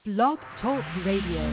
Blog Talk Radio.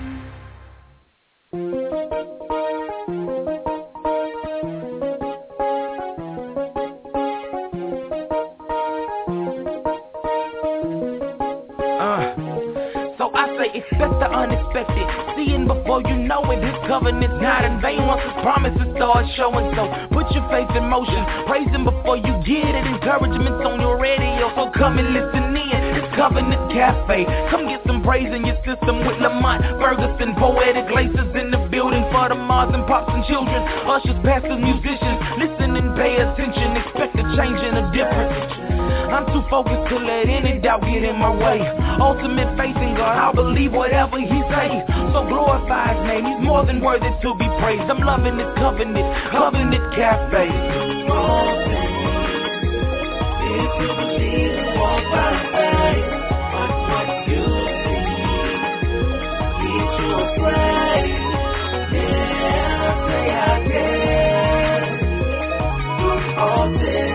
Expect the unexpected, seeing before you know it. His covenant's not in vain once his promises start showing. So put your faith in motion, praise him before you get it. Encouragement's on your radio, so come and listen in. It's Covenant Cafe, come get some praise in your system with Lamont Ferguson. Poetic laces in the building for the moms and pops and children, ushers, pastors, musicians. Listen and pay attention, expect a change and a difference. I'm too focused to let any doubt get in my way. Ultimate faith in God, I'll believe whatever he say. So glorify his name, he's more than worthy to be praised. I'm loving this Covenant Cafe. If you believe, walk by faith. But what you see, keep you afraid. Yeah, say I can. Do all things.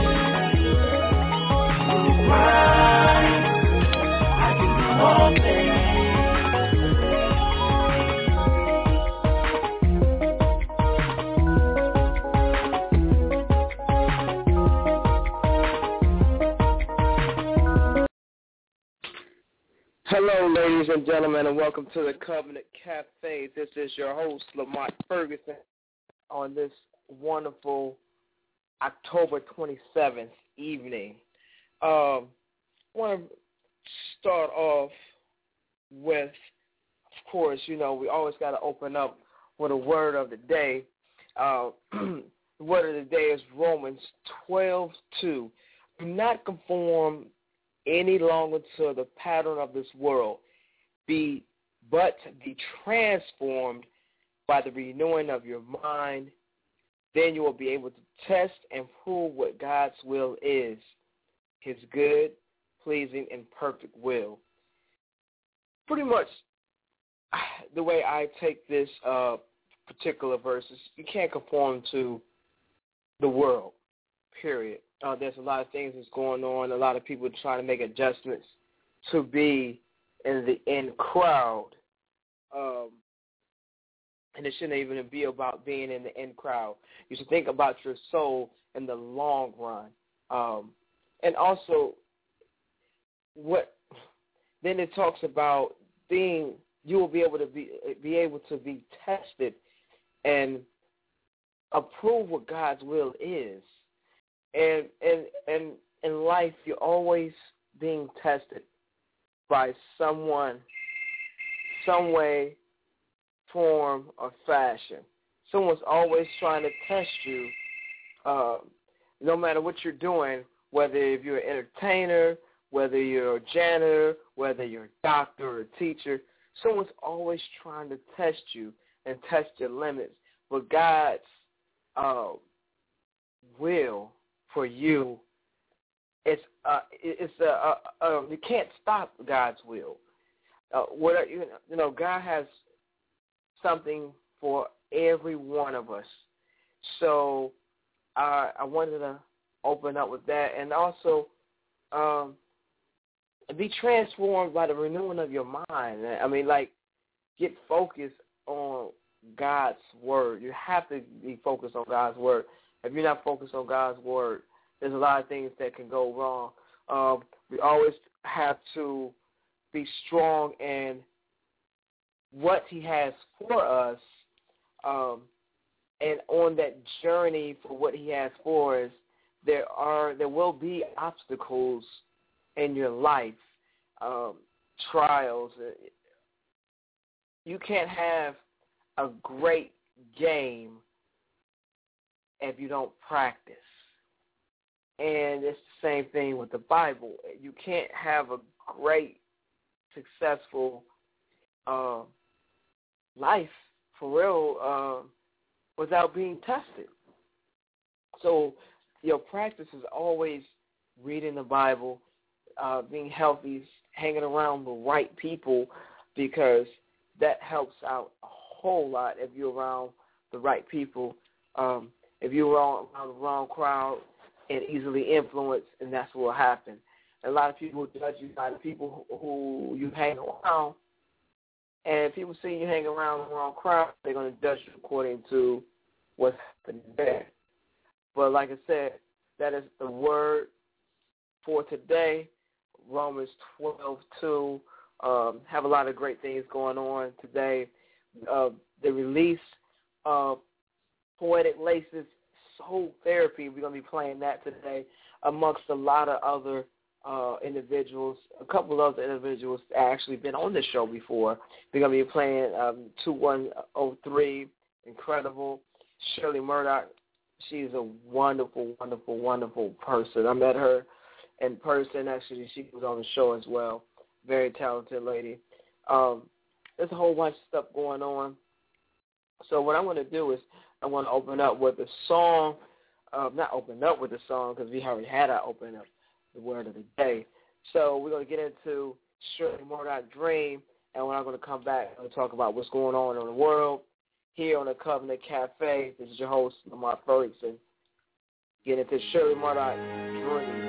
Hello, ladies and gentlemen, and welcome to the Covenant Cafe. This is your host, Lamont Ferguson, on this wonderful October 27th evening. I want to start off with, of course, we always got to open up with a word of the day. The word of the day is Romans 12:2. Do not conform any longer to the pattern of this world, but be transformed by the renewing of your mind. Then you will be able to test and prove what God's will is, his good, pleasing, and perfect will. Pretty much the way I take this particular verse is you can't conform to the world, period. There's a lot of things that's going on. A lot of people trying to make adjustments to be in the in crowd. And it shouldn't even be about being in the in crowd. You should think about your soul in the long run. And also, then it talks about you will be able to be tested and approve what God's will is. And in life, you're always being tested by someone, some way, form, or fashion. Someone's always trying to test you, no matter what you're doing, whether if you're an entertainer, whether you're a janitor, whether you're a doctor or a teacher. Someone's always trying to test you and test your limits. But God's will for you, you can't stop God's will. God has something for every one of us. So I wanted to open up with that, and also be transformed by the renewing of your mind. Get focused on God's word. You have to be focused on God's word. If you're not focused on God's word, there's a lot of things that can go wrong. We always have to be strong in what he has for us, and on that journey for what he has for us, there will be obstacles in your life, trials. You can't have a great game if you don't practice. And it's the same thing with the Bible. You can't have a great, successful life, for real, without being tested. So your practice is always reading the Bible, being healthy, hanging around the right people, because that helps out a whole lot if you're around the right people. If you're around the wrong crowd and easily influenced, and that's what will happen. A lot of people judge you by the people who you hang around. And if people see you hang around the wrong crowd, they're going to judge you according to what's happening there. But like I said, that is the word for today, Romans 12:2. Have a lot of great things going on today. The release of Poetic Laces Soul Therapy, we're going to be playing that today amongst a lot of other individuals. A couple of other individuals actually been on this show before. We're going to be playing 2103, incredible. Shirley Murdoch, she's a wonderful, wonderful, wonderful person. I met her in person. Actually, she was on the show as well. Very talented lady. There's a whole bunch of stuff going on. So what I'm going to do is I want to open up with a song. Not open up with a song because we already had our open up, the word of the day. So we're going to get into Shirley Murdoch Dream, and when I'm going to come back and talk about what's going on in the world here on the Covenant Cafe. This is your host, Lamar Ferguson. Get into Shirley Murdoch Dream.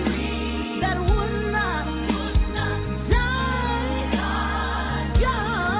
Yeah.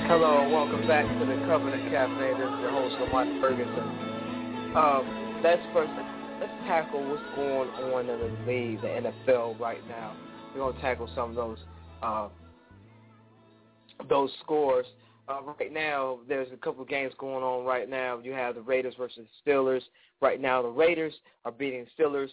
Hello and welcome back to the Covenant Cafe. This is your host, Lamont Ferguson. Let's tackle what's going on in the league, the NFL right now. We're going to tackle some of those scores. Right now, there's a couple of games going on right now. You have the Raiders versus Steelers. Right now, the Raiders are beating Steelers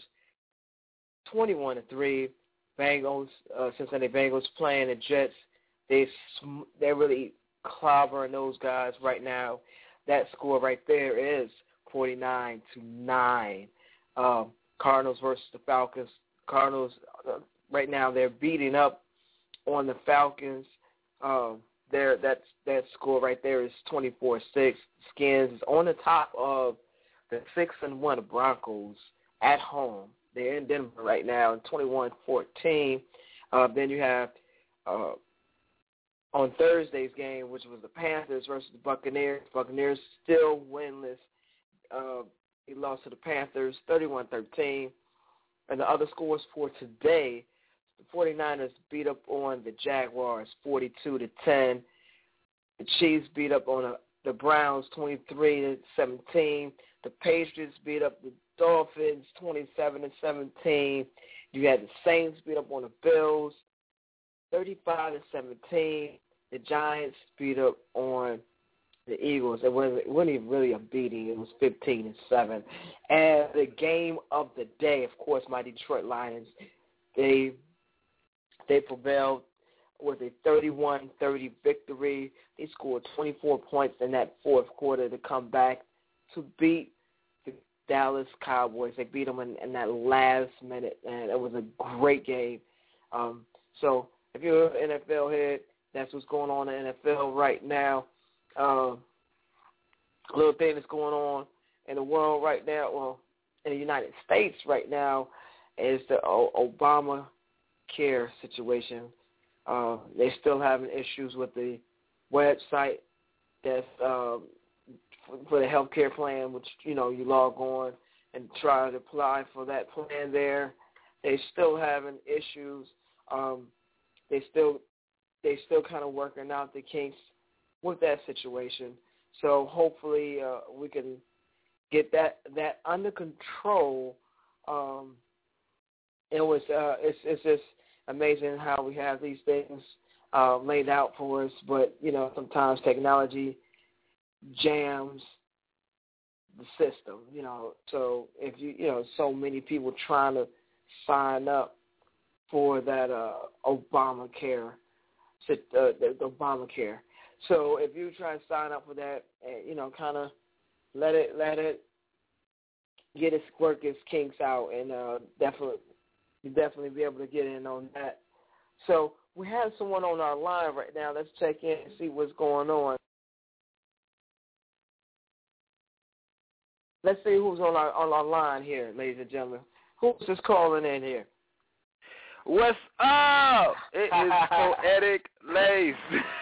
21-3. Bengals, Cincinnati Bengals playing the Jets. They're really clobbering those guys right now. That score right there is 49-9. Cardinals versus the Falcons. Cardinals right now they're beating up on the Falcons. That score right there is 24-6. Skins is on the top of the 6-1 Broncos at home. They're in Denver right now, 21-14. Then you have on Thursday's game, which was the Panthers versus the Buccaneers. Buccaneers still winless. He lost to the Panthers 31-13. And the other scores for today, the 49ers beat up on the Jaguars 42-10. The Chiefs beat up on the Browns 23-17. The Patriots beat up the Dolphins 27-17. You had the Saints beat up on the Bills 35-17. The Giants beat up on the Eagles. It wasn't even really a beating. It was 15-7. And the game of the day, of course, my Detroit Lions, they prevailed with a 31-30 victory. They scored 24 points in that fourth quarter to come back to beat the Dallas Cowboys. They beat them in that last minute, and it was a great game. So if you're an NFL head, that's what's going on in the NFL right now. A little thing that's going on in the world right now, well, in the United States right now, is the Obamacare situation. They're still having issues with the website that's for the health care plan, which, you log on and try to apply for that plan there. They're still having issues. They still kind of working out the kinks with that situation. So hopefully we can get that under control. It's just amazing how we have these things laid out for us, but sometimes technology jams the system. So if so many people trying to sign up for that Obamacare. The Obamacare. So if you try to sign up for that, kind of let it get its work its kinks out, and definitely be able to get in on that. So we have someone on our line right now. Let's check in and see what's going on. Let's see who's on our line here, ladies and gentlemen. Who's just calling in here? What's up? It is Poetic Lace.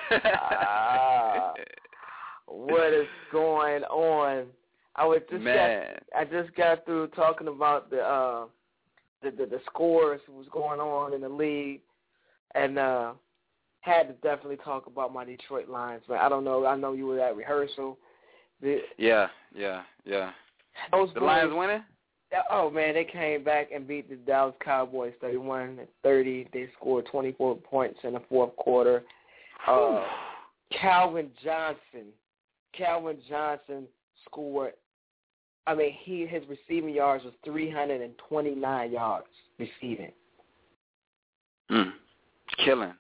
What is going on? I just got through talking about the scores, what's going on in the league, and had to definitely talk about my Detroit Lions. But I don't know. I know you were at rehearsal. Yeah. Those the Lions winning? Oh, man, they came back and beat the Dallas Cowboys 31-30. They scored 24 points in the fourth quarter. Calvin Johnson scored. I mean, his receiving yards was 329 yards receiving. Killing.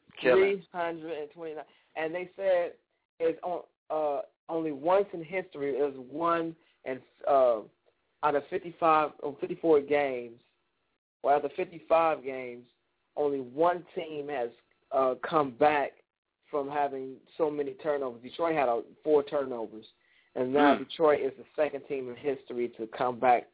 329. And they said it's only once in history. It was one and out of 54 games, or out of 55 games, only one team has come back from having so many turnovers. Detroit had 4 turnovers, and now Detroit is the second team in history to come back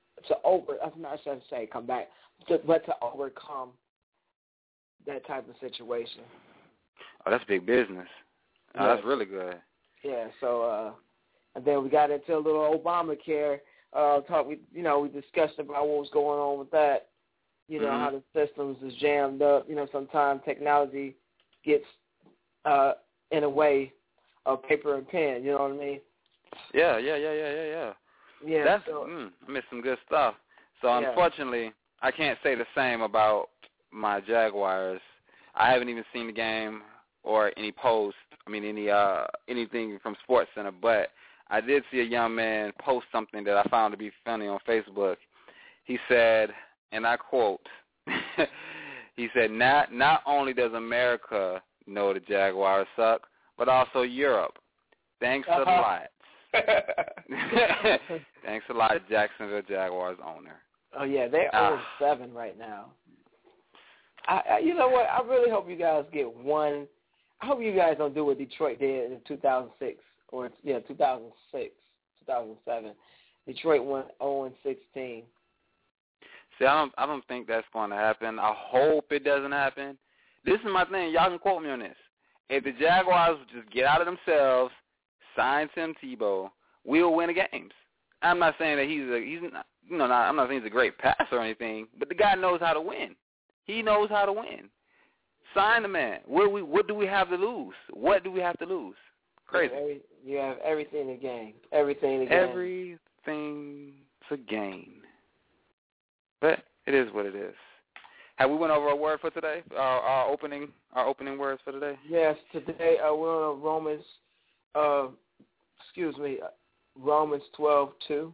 but to overcome that type of situation. Oh, that's big business. Oh, that's really good. Yeah. So, and then we got into a little Obamacare talk. We discussed about what was going on with that. How the systems is jammed up. Sometimes technology gets in a way paper and pen. You know what I mean? Yeah. Yeah. That's so, I missed some good stuff. So unfortunately, I can't say the same about my Jaguars. I haven't even seen the game or any post. I mean, anything from SportsCenter. But I did see a young man post something that I found to be funny on Facebook. He said, and I quote, he said, not only does America know the Jaguars suck, but also Europe. Thanks a lot. Thanks a lot, Jacksonville Jaguars owner. Oh, yeah, they're 0-7 right now. You know what? I really hope you guys get one. I hope you guys don't do what Detroit did in 2006 or 2006, 2007. Detroit went 0-16. See, I don't think that's going to happen. I hope it doesn't happen. This is my thing. Y'all can quote me on this. If the Jaguars just get out of themselves, sign Tim Tebow, we'll win the games. I'm not saying that I'm not saying he's a great passer or anything, but the guy knows how to win. He knows how to win. Sign the man. What do we have to lose? What do we have to lose? Crazy. You have everything to gain. Everything to gain. Everything to gain. But it is what it is. Have we went over a word for today? Our opening words for today? Yes, today we're on Romans 12:2.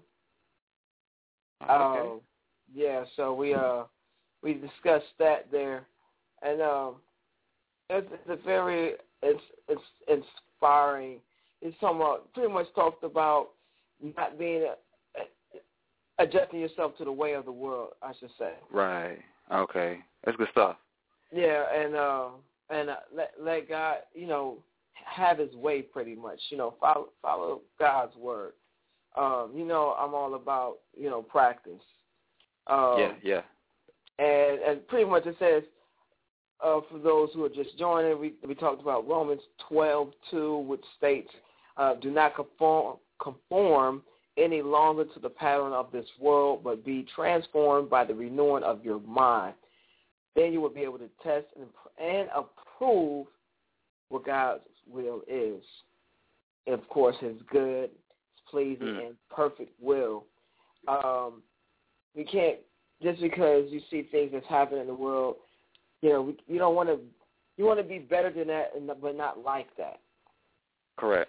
Okay. So we discussed that there, and it's a very it's inspiring. It's pretty much talked about not being adjusting yourself to the way of the world, I should say. Right. Okay. That's good stuff. Yeah, and let God, have His way, pretty much. Follow God's word. I'm all about practice. Yeah. And pretty much it says, for those who are just joining, we talked about Romans 12:2, which states, "Do not conform any longer to the pattern of this world, but be transformed by the renewing of your mind. Then you will be able to test and approve what God's will is. And of course, His good, His pleasing, and perfect will." We can't, just because you see things that's happening in the world, you don't want to. You want to be better than that, but not like that. Correct.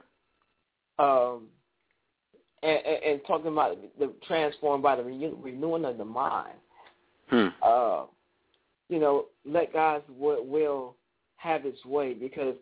And talking about the transformed by the renewing of the mind. Let God's will have its way, because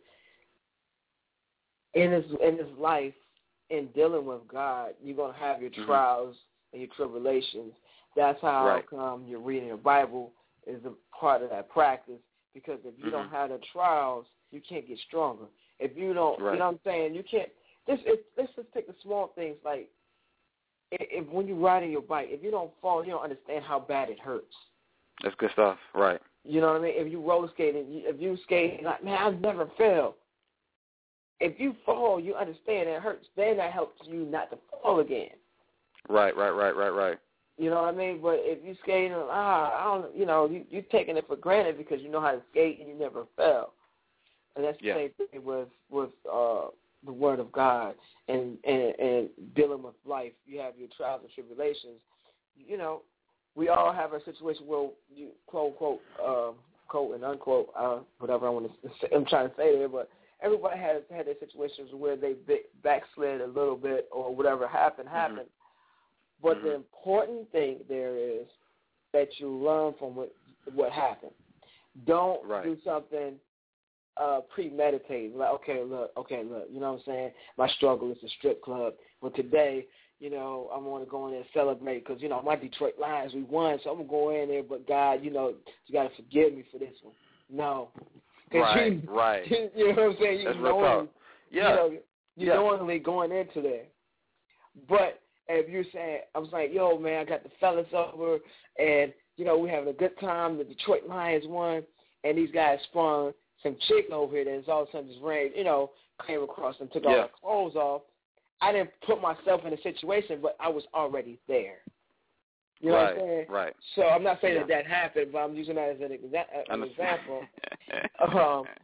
in his life, in dealing with God, you're going to have your trials and your tribulations. That's how come you're reading your Bible is a part of that practice, because if you don't have the trials, you can't get stronger. If you don't, you know what I'm saying, you can't. Let's just take the small things, like if when you're riding your bike, if you don't fall, you don't understand how bad it hurts. That's good stuff, right? You know what I mean? If you roller skating, if you skating, like, man, I've never failed. If you fall, you understand it hurts. Then that helps you not to fall again. Right. You know what I mean? But if you skating, you're taking it for granted because you know how to skate and you never fell. And that's the same thing with the Word of God and dealing with life. You have your trials and tribulations. We all have a situation where you quote and unquote, whatever I'm trying to say there, but everybody has had their situations where they backslid a little bit or whatever happened. But the important thing there is that you learn from what happened. Don't do something premeditated. Like, okay, look, you know what I'm saying? My struggle is a strip club. But today, I want to go in there and celebrate because, my Detroit Lions, we won, so I'm going to go in there. But, God, you got to forgive me for this one. No. Right. You know what I'm saying? You're knowingly going into there. But if you're saying, I was like, yo, man, I got the fellas over, and, we're having a good time. The Detroit Lions won, and these guys sprung some chick over here that's all of a sudden just ran, came across and took all their clothes off. I didn't put myself in a situation, but I was already there. You know what I'm saying? Right. So I'm not saying that happened, but I'm using that as an example.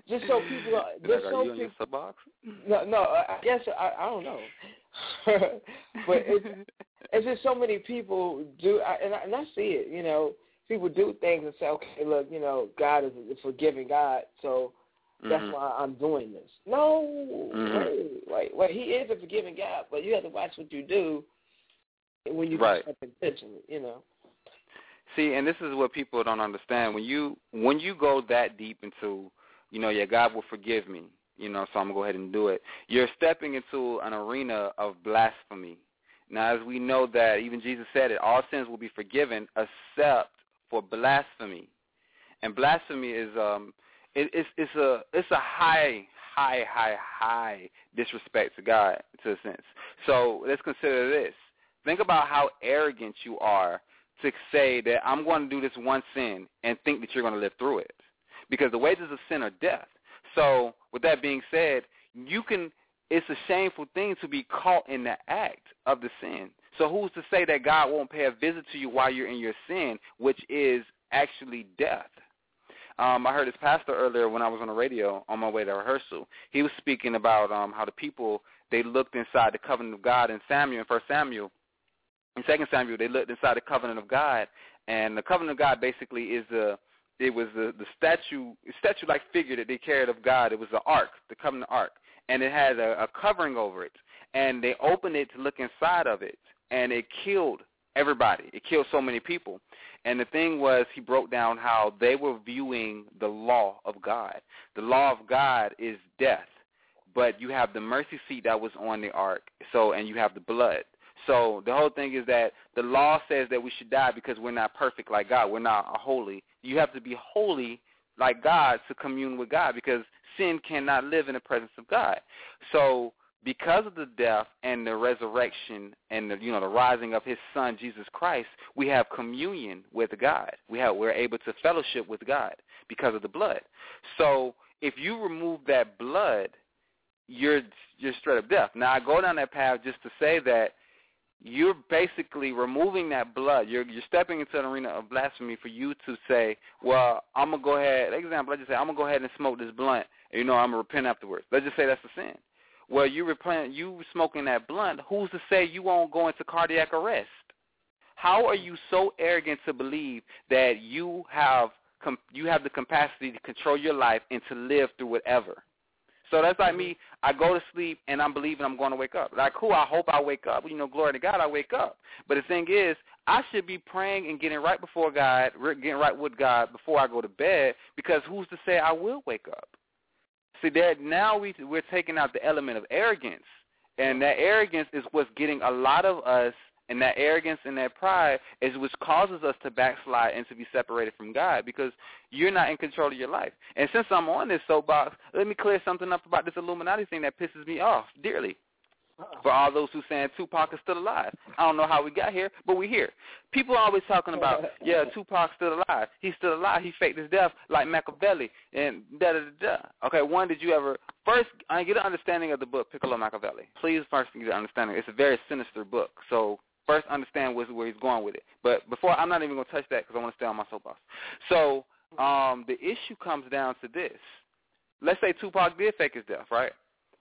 just so people, just are so you in your soapbox? No, I guess I don't know, but it's just so many people do, and I see it. You know, people do things and say, okay, look, you know, God is a forgiving God, so that's why I'm doing this. No, wait, He is a forgiving God, but you have to watch what you do when you do something intentionally. You know. See, and this is what people don't understand. When you go that deep into, you know, yeah, God will forgive me, you know, so I'm going to go ahead and do it, you're stepping into an arena of blasphemy. Now, as we know that even Jesus said it, all sins will be forgiven except for blasphemy. And blasphemy is it's a high disrespect to God, to a sense. So let's consider this. Think about how arrogant you are to say that I'm going to do this one sin and think that you're going to live through it. Because the wages of sin are death. So with that being said, it's a shameful thing to be caught in the act of the sin. So who's to say that God won't pay a visit to you while you're in your sin, which is actually death? I heard his pastor earlier when I was on the radio on my way to rehearsal. He was speaking about how the people, they looked inside the covenant of God in 1 Samuel. In 2 Samuel, they looked inside the covenant of God, and the covenant of God basically is the statue-like figure that they carried of God. It was the ark, the covenant ark, and it had a covering over it. And they opened it to look inside of it, and it killed everybody. It killed so many people. And the thing was, he broke down how they were viewing the law of God. The law of God is death, but you have the mercy seat that was on the ark, and you have the blood. So the whole thing is that the law says that we should die because we're not perfect like God. We're not holy. You have to be holy like God to commune with God, because sin cannot live in the presence of God. So because of the death and the resurrection and the rising of his son, Jesus Christ, we have communion with God. We're able to fellowship with God because of the blood. So if you remove that blood, you're straight up death. Now, I go down that path just to say that you're basically removing that blood. You're stepping into an arena of blasphemy for you to say, well, I'm going to go ahead. Example, let's just say I'm going to go ahead and smoke this blunt, and, I'm going to repent afterwards. Let's just say that's a sin. Well, you smoking that blunt, who's to say you won't go into cardiac arrest? How are you so arrogant to believe that you have the capacity to control your life and to live through whatever? So that's like me. I go to sleep, and I'm believing I'm going to wake up. Like, cool, I hope I wake up. Glory to God, I wake up. But the thing is, I should be praying and getting right before God, getting right with God before I go to bed, because who's to say I will wake up? See, now we're taking out the element of arrogance, and that arrogance is what's getting a lot of us, and that arrogance and that pride is what causes us to backslide and to be separated from God, because you're not in control of your life. And since I'm on this soapbox, let me clear something up about this Illuminati thing that pisses me off dearly. For all those who saying Tupac is still alive. I don't know how we got here, but we're here. People are always talking about, yeah, Tupac's still alive. He's still alive. He faked his death like Machiavelli and da-da-da-da. Okay, first, I get an understanding of the book, Piccolo Machiavelli. Please first get an understanding. It's a very sinister book, so first understand where he's going with it. But before, I'm not even going to touch that because I want to stay on my soapbox. So the issue comes down to this. Let's say Tupac did fake his death, right?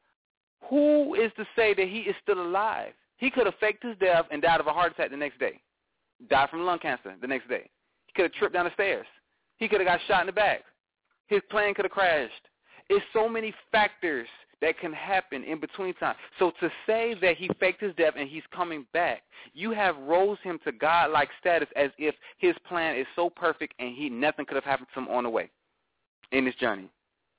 Who is to say that he is still alive? He could have faked his death and died of a heart attack the next day. Died from lung cancer the next day. He could have tripped down the stairs. He could have got shot in the back. His plane could have crashed. It's so many factors that can happen in between time. So to say that he faked his death and he's coming back, you have rose him to God-like status as if his plan is so perfect and nothing could have happened to him on the way in this journey.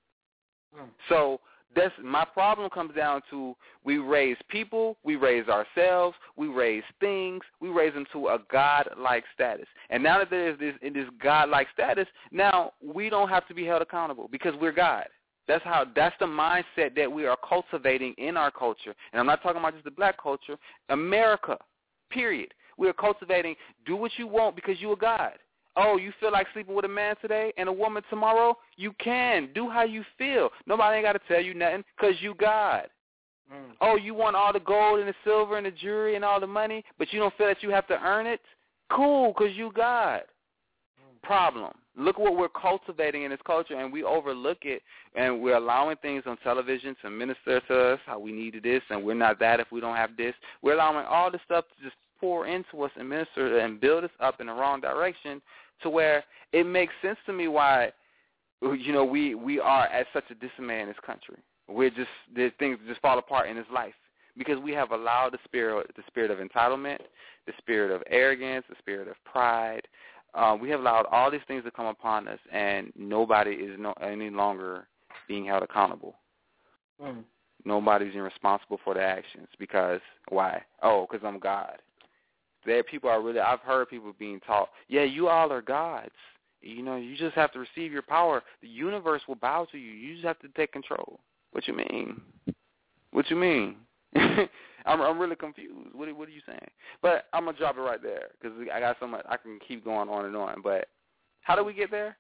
So my problem comes down to, we raise people, we raise ourselves, we raise things, we raise them to a God-like status. And now that there is this God-like status, now we don't have to be held accountable because we're God. That's the mindset that we are cultivating in our culture. And I'm not talking about just the black culture, America, period. We are cultivating, do what you want because you are God. Oh, you feel like sleeping with a man today and a woman tomorrow? You can. Do how you feel. Nobody ain't got to tell you nothing because you God. Oh, you want all the gold and the silver and the jewelry and all the money, but you don't feel that you have to earn it? Cool, because you God. Problem. Look what we're cultivating in this culture, and we overlook it, and we're allowing things on television to minister to us, how we need this, and we're not that if we don't have this. We're allowing all this stuff to just pour into us and minister and build us up in the wrong direction to where it makes sense to me why, we are at such a dismay in this country. Things just fall apart in this life because we have allowed the spirit of entitlement, the spirit of arrogance, the spirit of pride. We have allowed all these things to come upon us, and nobody is any longer being held accountable. Nobody's responsible for their actions because why? Oh, because I'm God. I've heard people being taught, yeah, you all are gods. You just have to receive your power. The universe will bow to you. You just have to take control. What you mean? What you mean? I'm really confused. What are you saying? But I'm going to drop it right there because I got so much. I can keep going on and on. But how do we get there?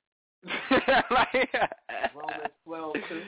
Romans 12:2.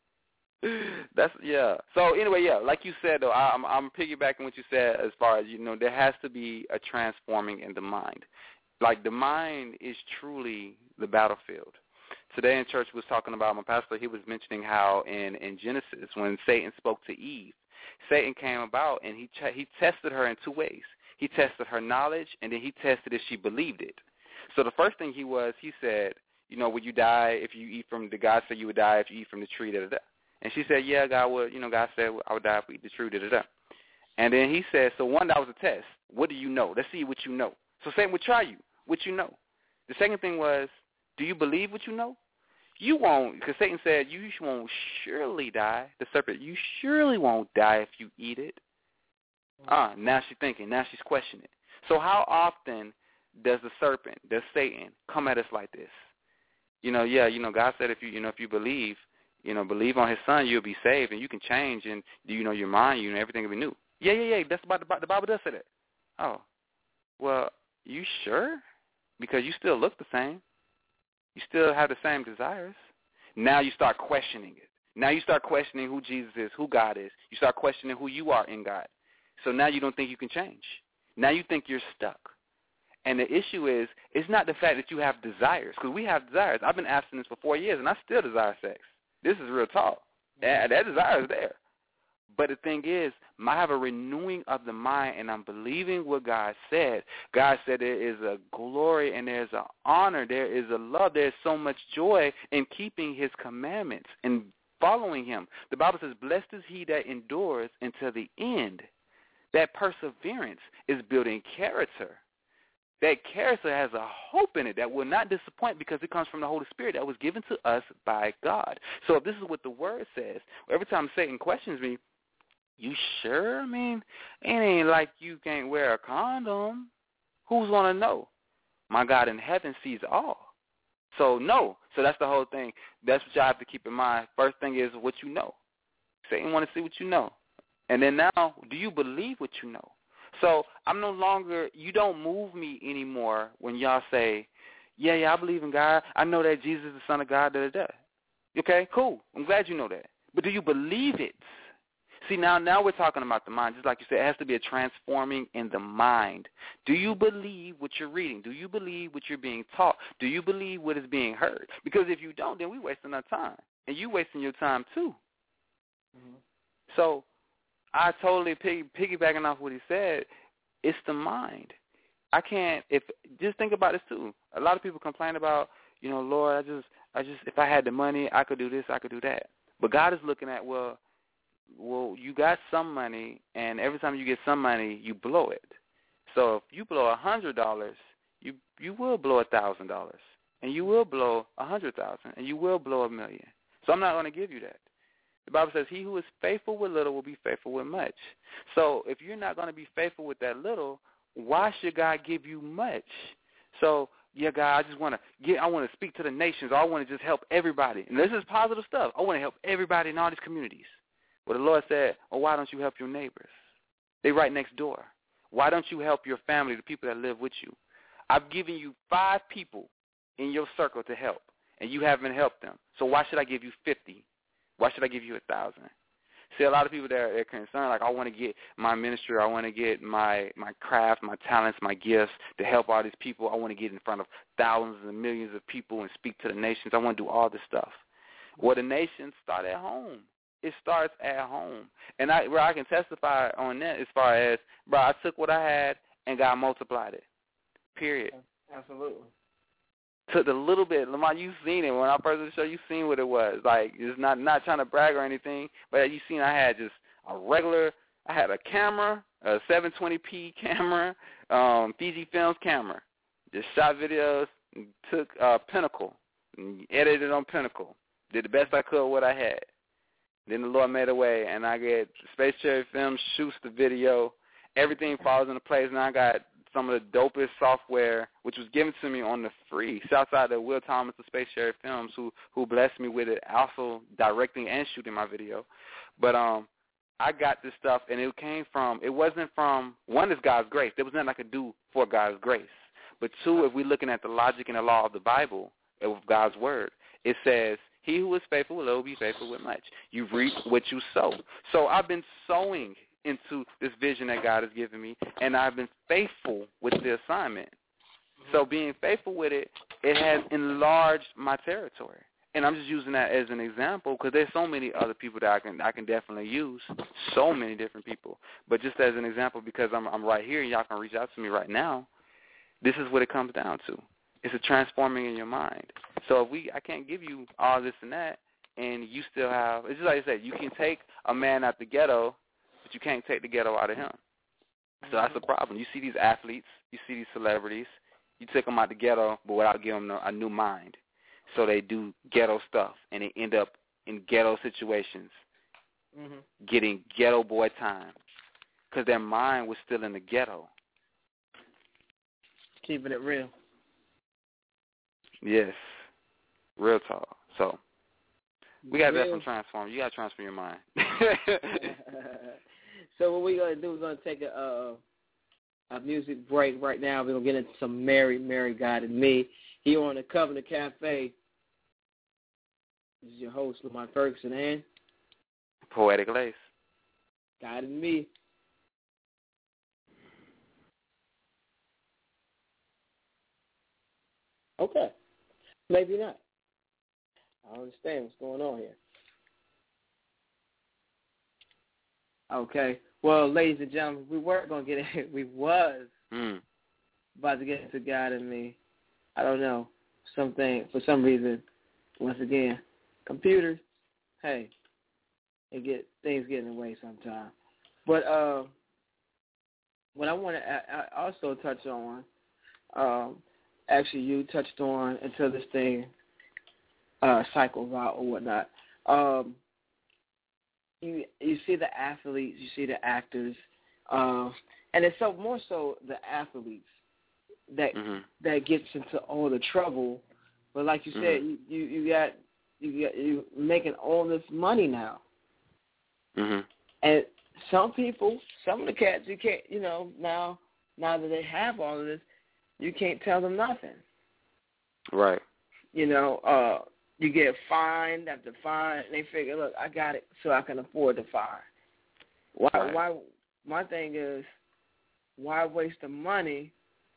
So anyway, like you said, though, I'm piggybacking what you said as far as, there has to be a transforming in the mind. Like the mind is truly the battlefield. Today in church was talking about, my pastor, he was mentioning how in Genesis when Satan spoke to Eve, Satan came about and he tested her in two ways. He tested her knowledge, and then he tested if she believed it. So the first thing he said, would you die if you eat from, God said you would die if you eat from the tree, da-da-da. And she said, yeah, God would, God said I would die if we eat the tree, da-da-da. And then he said, so one, that was a test. What do you know? Let's see what you know. So Satan would try you, what you know. The second thing was, do you believe what you know? You won't, because Satan said, you won't surely die. The serpent, you surely won't die if you eat it. Now she's thinking, now she's questioning. So how often does Satan come at us like this? God said if you believe, believe on his son, you'll be saved and you can change and your mind, everything will be new. Yeah. That's about the Bible does say that. Oh, well, you sure? Because you still look the same. You still have the same desires. Now you start questioning it. Now you start questioning who Jesus is, who God is. You start questioning who you are in God. So now you don't think you can change. Now you think you're stuck. And the issue is, it's not the fact that you have desires, because we have desires. I've been abstinent for 4 years, and I still desire sex. This is real talk. That desire is there. But the thing is, I have a renewing of the mind, and I'm believing what God said. God said there is a glory and there's an honor. There is a love. There's so much joy in keeping his commandments and following him. The Bible says, blessed is he that endures until the end. That perseverance is building character. That character has a hope in it that will not disappoint because it comes from the Holy Spirit that was given to us by God. So if this is what the Word says, every time Satan questions me, you sure? I mean, it ain't like you can't wear a condom. Who's going to know? My God in heaven sees all. So no. So that's the whole thing. That's what y'all have to keep in mind. First thing is what you know. Satan want to see what you know. And then now, do you believe what you know? So I'm no longer, you don't move me anymore when y'all say, yeah, I believe in God. I know that Jesus is the Son of God, da-da-da. Okay, cool. I'm glad you know that. But do you believe it? See, now we're talking about the mind. Just like you said, it has to be a transforming in the mind. Do you believe what you're reading? Do you believe what you're being taught? Do you believe what is being heard? Because if you don't, then we're wasting our time. And you're wasting your time too. Mm-hmm. So I totally piggybacking off what he said, it's the mind. I can't, just think about this too. A lot of people complain about, Lord, I just, if I had the money, I could do this, I could do that. But God is looking at, well, you got some money, and every time you get some money, you blow it. So if you blow $100, you will blow $1,000, and you will blow 100,000, and you will blow $1 million. So I'm not going to give you that. The Bible says, he who is faithful with little will be faithful with much. So if you're not going to be faithful with that little, why should God give you much? So, yeah, God, I want to speak to the nations, or I want to just help everybody. And this is positive stuff. I want to help everybody in all these communities. But the Lord said, why don't you help your neighbors? They right next door. Why don't you help your family, the people that live with you? I've given you 5 people in your circle to help, and you haven't helped them. So why should I give you 50? Why should I give you 1,000? See, a lot of people they're concerned, like, I want to get my ministry, I want to get my craft, my talents, my gifts to help all these people. I want to get in front of thousands and millions of people and speak to the nations. I want to do all this stuff. Well, the nations start at home. It starts at home. And I can testify on that as far as, bro, I took what I had and God multiplied it. Period. Absolutely. Took a little bit. Lamont, you've seen it. When I first did the show, you've seen what it was. Like, it's not trying to brag or anything, but you've seen I had just I had a camera, a 720p camera, Fiji Films camera. Just shot videos, and took Pinnacle, and edited on Pinnacle. Did the best I could with what I had. Then the Lord made a way, and I get Space Cherry Films, shoots the video. Everything falls into place. Now I got some of the dopest software, which was given to me on the free. Shouts out to Will Thomas of Space Cherry Films, who blessed me with it, also directing and shooting my video. But I got this stuff, and it wasn't from, one, is God's grace. There was nothing I could do for God's grace. But two, if we're looking at the logic and the law of the Bible, of God's word, it says, he who is faithful will be faithful with much. You reap what you sow. So I've been sowing into this vision that God has given me, and I've been faithful with the assignment. So being faithful with it, it has enlarged my territory. And I'm just using that as an example because there's so many other people that I can definitely use, so many different people. But just as an example, because I'm right here and y'all can reach out to me right now, this is what it comes down to. It's a transforming in your mind. So I can't give you all this and that, and you still have, it's just like I said, you can take a man out the ghetto, but you can't take the ghetto out of him. So that's the problem. You see these athletes, you see these celebrities, you take them out the ghetto, but without giving them a new mind. So they do ghetto stuff, and they end up in ghetto situations, getting ghetto boy time, because their mind was still in the ghetto. Keeping it real. Yes. Real talk. So we got to definitely transform. You got to transform your mind. So what we're going to do, we're going to take a music break right now. We're going to get into some Mary, God and Me. Here on the Covenant Cafe. This is your host, Lamont Ferguson, and Poetic Lace. God and Me. Okay. Maybe not. I don't understand what's going on here. Okay. Well, ladies and gentlemen, we weren't going to get it. We was about to get into God and Me. I don't know. For some reason, once again, computers, hey, things get in the way sometimes. But what I want to also touch on, actually you touched on until this thing cycles out or whatnot. You see the athletes, you see the actors, and it's more so the athletes that gets into all the trouble. But like you said, you're making all this money now, and some of the cats, you can't, now that they have all of this, you can't tell them nothing. Right. You get fined after fine, and they figure, look, I got it, so I can afford the fine. Why? My thing is, why waste the money?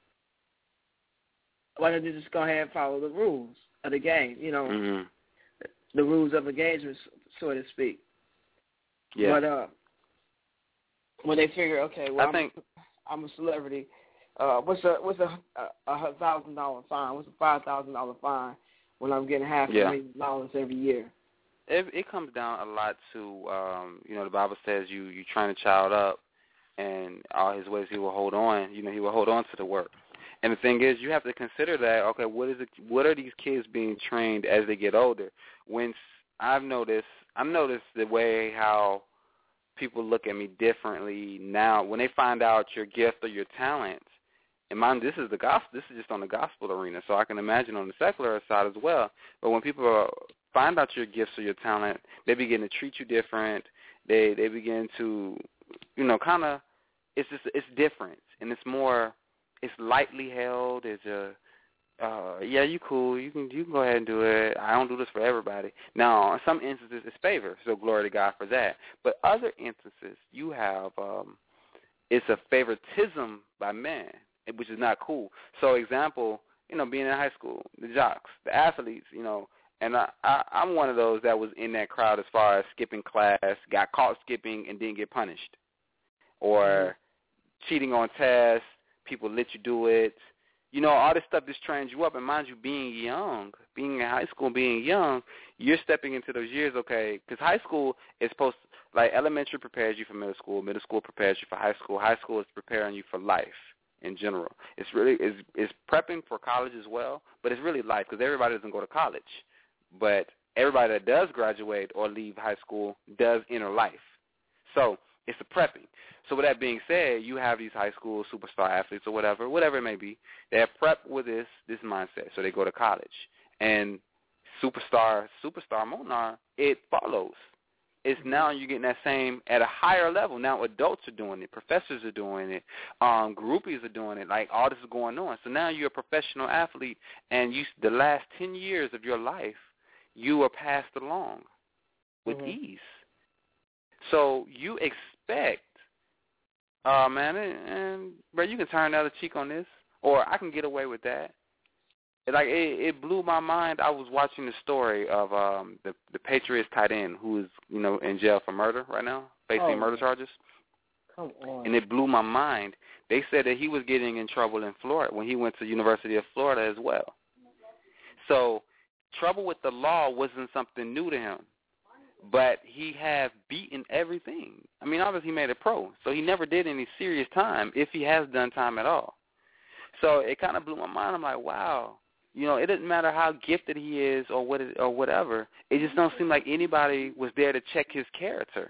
Why don't you just go ahead and follow the rules of the game? The rules of engagement, so to speak. Yeah. But when they figure, okay, well, I'm a celebrity. What's a $1,000 fine? What's a $5,000 fine when I'm getting $500,000 every year? It comes down a lot to the Bible says you train a child up, and all his ways he will hold on. He will hold on to the work. And the thing is, you have to consider that. Okay, what are these kids being trained as they get older? When I've noticed the way how people look at me differently now when they find out your gift or your talent. And mind, this is the gospel. This is just on the gospel arena, so I can imagine on the secular side as well. But when people find out your gifts or your talent, they begin to treat you different. They begin to, kind of, it's different, and it's lightly held. yeah, you cool. You can go ahead and do it. I don't do this for everybody. Now, in some instances, it's favor, so glory to God for that. But other instances, you have it's a favoritism by men, which is not cool. So, example, being in high school, the jocks, the athletes, and I'm one of those that was in that crowd as far as skipping class, got caught skipping and didn't get punished, or cheating on tests, people let you do it. All this stuff just trains you up. And mind you, being young, being in high school, being young, you're stepping into those years, okay, because high school is supposed to, like, elementary prepares you for middle school prepares you for high school is preparing you for life in general. It's really, it's prepping for college as well, but it's really life because everybody doesn't go to college. But everybody that does graduate or leave high school does enter life. So it's the prepping. So with that being said, you have these high school superstar athletes or whatever it may be. They're prepped with this mindset, so they go to college. And superstar Monar, it follows. It's now you're getting that same at a higher level. Now adults are doing it. Professors are doing it. Groupies are doing it. Like, all this is going on. So now you're a professional athlete, and the last 10 years of your life, you are passed along with ease. So you expect, man, and bro, you can turn the other cheek on this, or I can get away with that. It blew my mind. I was watching the story of the Patriots tight end who is in jail for murder right now, facing murder charges. Come on. And it blew my mind. They said that he was getting in trouble in Florida when he went to the University of Florida as well. So trouble with the law wasn't something new to him, but he had beaten everything. I mean, obviously he made it pro, so he never did any serious time, if he has done time at all. So it kind of blew my mind. I'm like, wow. It doesn't matter how gifted he is or whatever. It just don't seem like anybody was there to check his character.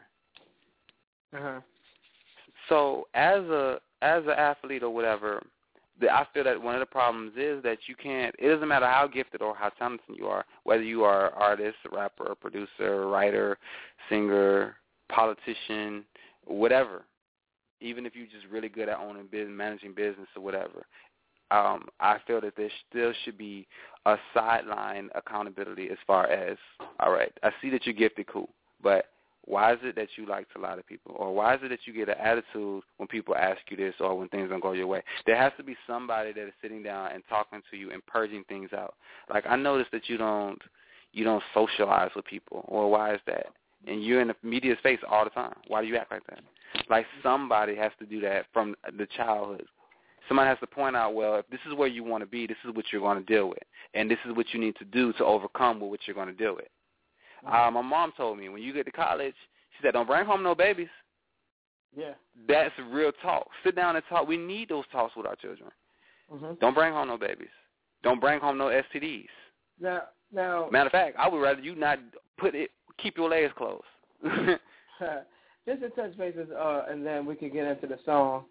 So as an athlete or whatever, I feel that one of the problems is that you can't. It doesn't matter how gifted or how talented you are, whether you are an artist, a rapper, a producer, a writer, singer, politician, whatever. Even if you're just really good at owning business, managing business or whatever. I feel that there still should be a sideline accountability as far as, all right, I see that you're gifted, cool, but why is it that you like to lie to people? Or why is it that you get an attitude when people ask you this or when things don't go your way? There has to be somebody that is sitting down and talking to you and purging things out. Like, I noticed that you don't socialize with people. Or why is that? And you're in the media's face all the time. Why do you act like that? Like, somebody has to do that from the childhood. Somebody has to point out, well, if this is where you want to be, this is what you're going to deal with. And this is what you need to do to overcome what you're going to deal with. My mom told me, when you get to college, she said, don't bring home no babies. Yeah. That's real talk. Sit down and talk. We need those talks with our children. Don't bring home no babies. Don't bring home no STDs. Now, matter of fact, I would rather you not keep your legs closed. Just to touch bases, and then we can get into the song.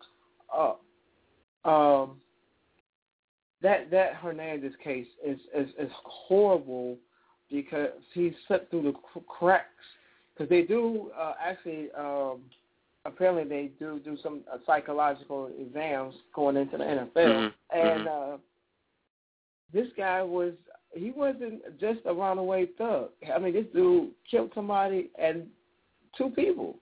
That Hernandez case is horrible because he slipped through the cracks. Because they do apparently they do some psychological exams going into the NFL, and this guy wasn't just a runaway thug. I mean, this dude killed somebody and 2 people.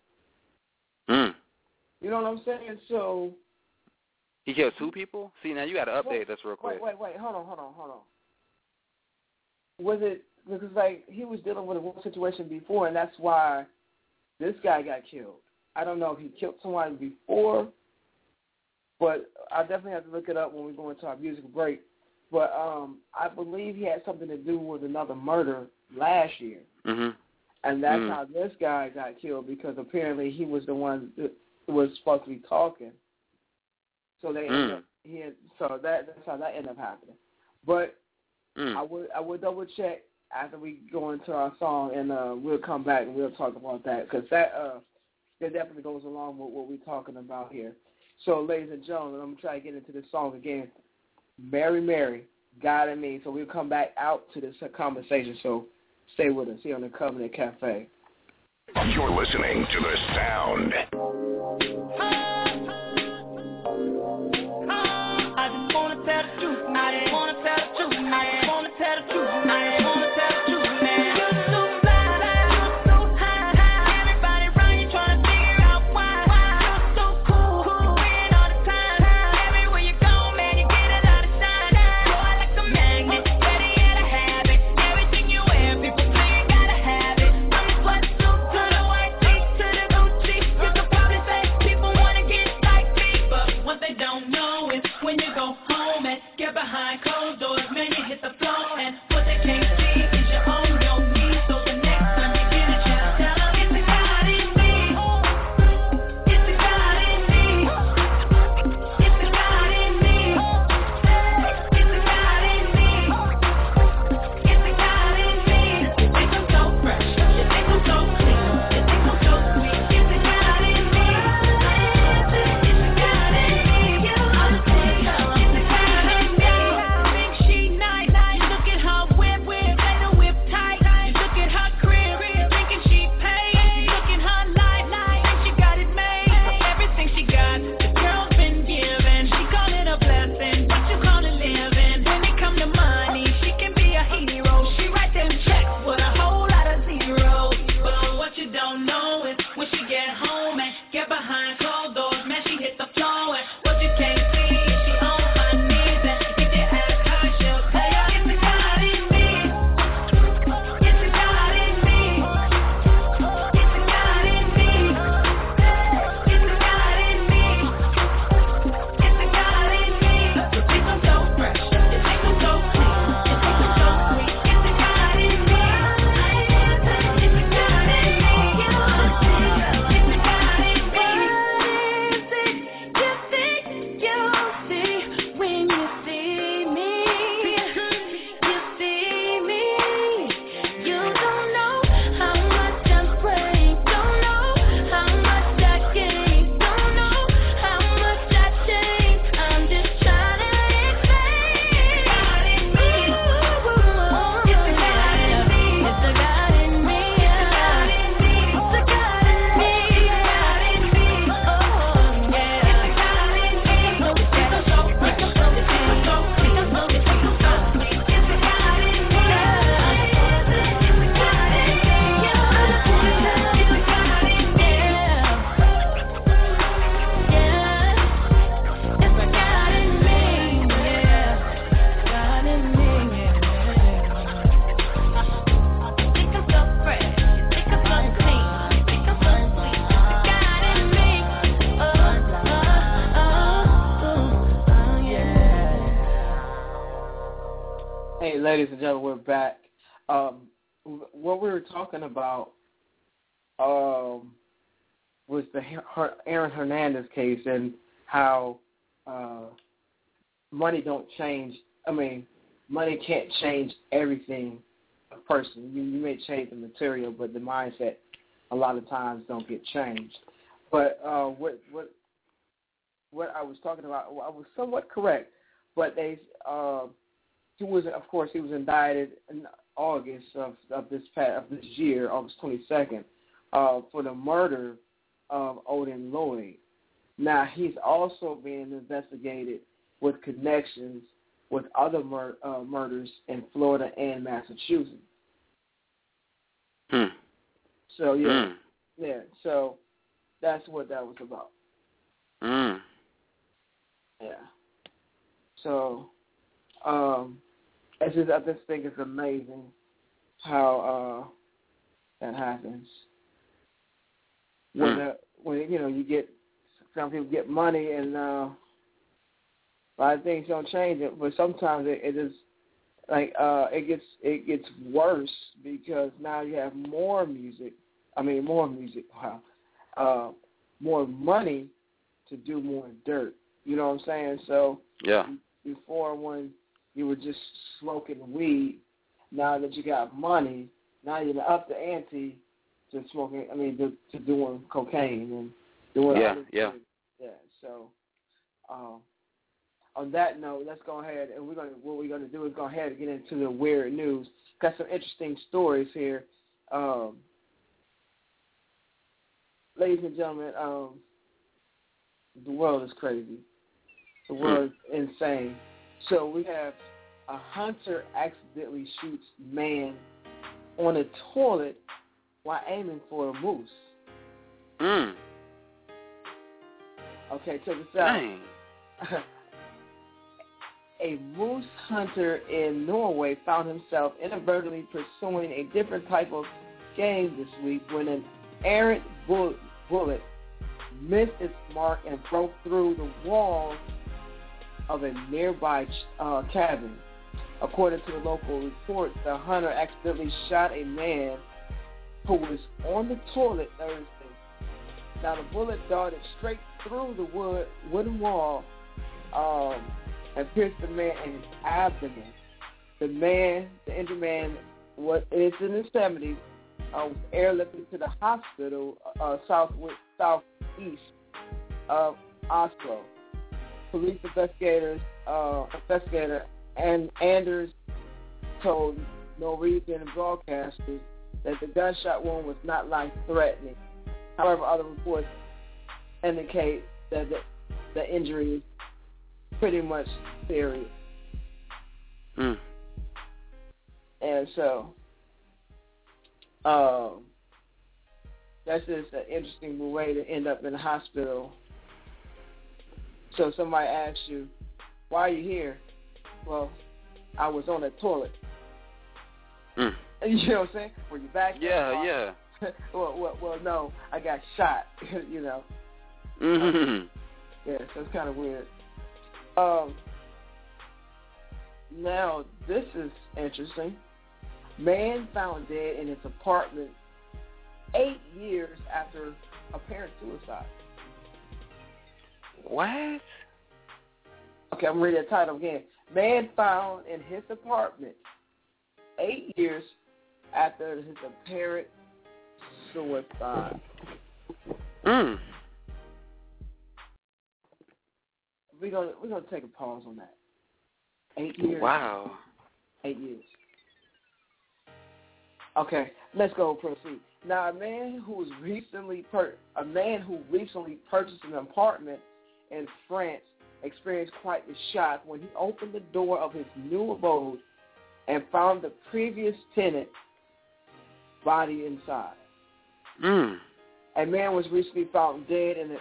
You know what I'm saying? So he killed 2 people? See, now you got to update us real quick. Wait. Hold on. Was it because, like, he was dealing with a situation before, and that's why this guy got killed? I don't know if he killed someone before, but I definitely have to look it up when we go into our musical break. But I believe he had something to do with another murder last year. And that's how this guy got killed, because apparently he was the one that was supposed to be talking. So they ended up, that's how that ended up happening. But I would double check after we go into our song, and we'll come back and we'll talk about that, because that definitely goes along with what we're talking about here. So, ladies and gentlemen, I'm going to try to get into this song again. Mary, Mary, God and Me. So we'll come back out to this conversation. So stay with us here on the Covenant Cafe. You're listening to The Sound. I just want to tell the truth. Ladies and gentlemen, we're back. What we were talking about was the Aaron Hernandez case and how money don't change. I mean, money can't change everything a person. You may change the material, but the mindset a lot of times don't get changed. But what I was talking about, I was somewhat correct, but he was indicted in August of this year, August 22nd, for the murder of Odin Lloyd. Now he's also being investigated with connections with other murders in Florida and Massachusetts. So yeah. So that's what that was about. Yeah. So I just think it's amazing how that happens. When you get some people get money and a lot of things don't change it, but sometimes it is like it gets worse because now you have more music. More money to do more dirt. You know what I'm saying? So yeah. Before, when you were just smoking weed, now that you got money, now you're up the ante to smoking. To doing cocaine and doing other things. Yeah. So, on that note, let's go ahead and what we're gonna do is go ahead and get into the weird news. Got some interesting stories here. Ladies and gentlemen, the world is crazy. The world is insane. So we have a hunter accidentally shoots man on a toilet while aiming for a moose. Okay, check this out. Dang. A moose hunter in Norway found himself inadvertently pursuing a different type of game this week when an errant bullet missed its mark and broke through the walls of a nearby cabin. According to the local report, the hunter accidentally shot a man who was on the toilet Thursday. Now, the bullet darted straight through the wooden wall and pierced the man in his abdomen. The injured man, is in his 70s, was airlifted to the hospital southeast of Oslo. Police investigator Anders told Norwegian broadcasters that the gunshot wound was not life-threatening. However, other reports indicate that the injury is pretty much serious. And so, that's just an interesting way to end up in the hospital. So somebody asks you, why are you here? Well, I was on the toilet. You know what I'm saying? Were you back? Yeah. well, no, I got shot, you know. Yeah, so it's kind of weird. Now, this is interesting. Man found dead in his apartment 8 years after apparent suicide. What? Okay, I'm reading the title again. Man found in his apartment 8 years after his apparent suicide. We're gonna take a pause on that. 8 years. Wow. 8 years. Okay, let's go proceed. Now, a man who recently purchased an apartment in France experienced quite the shock when he opened the door of his new abode and found the previous tenant's body inside. A man was recently found dead in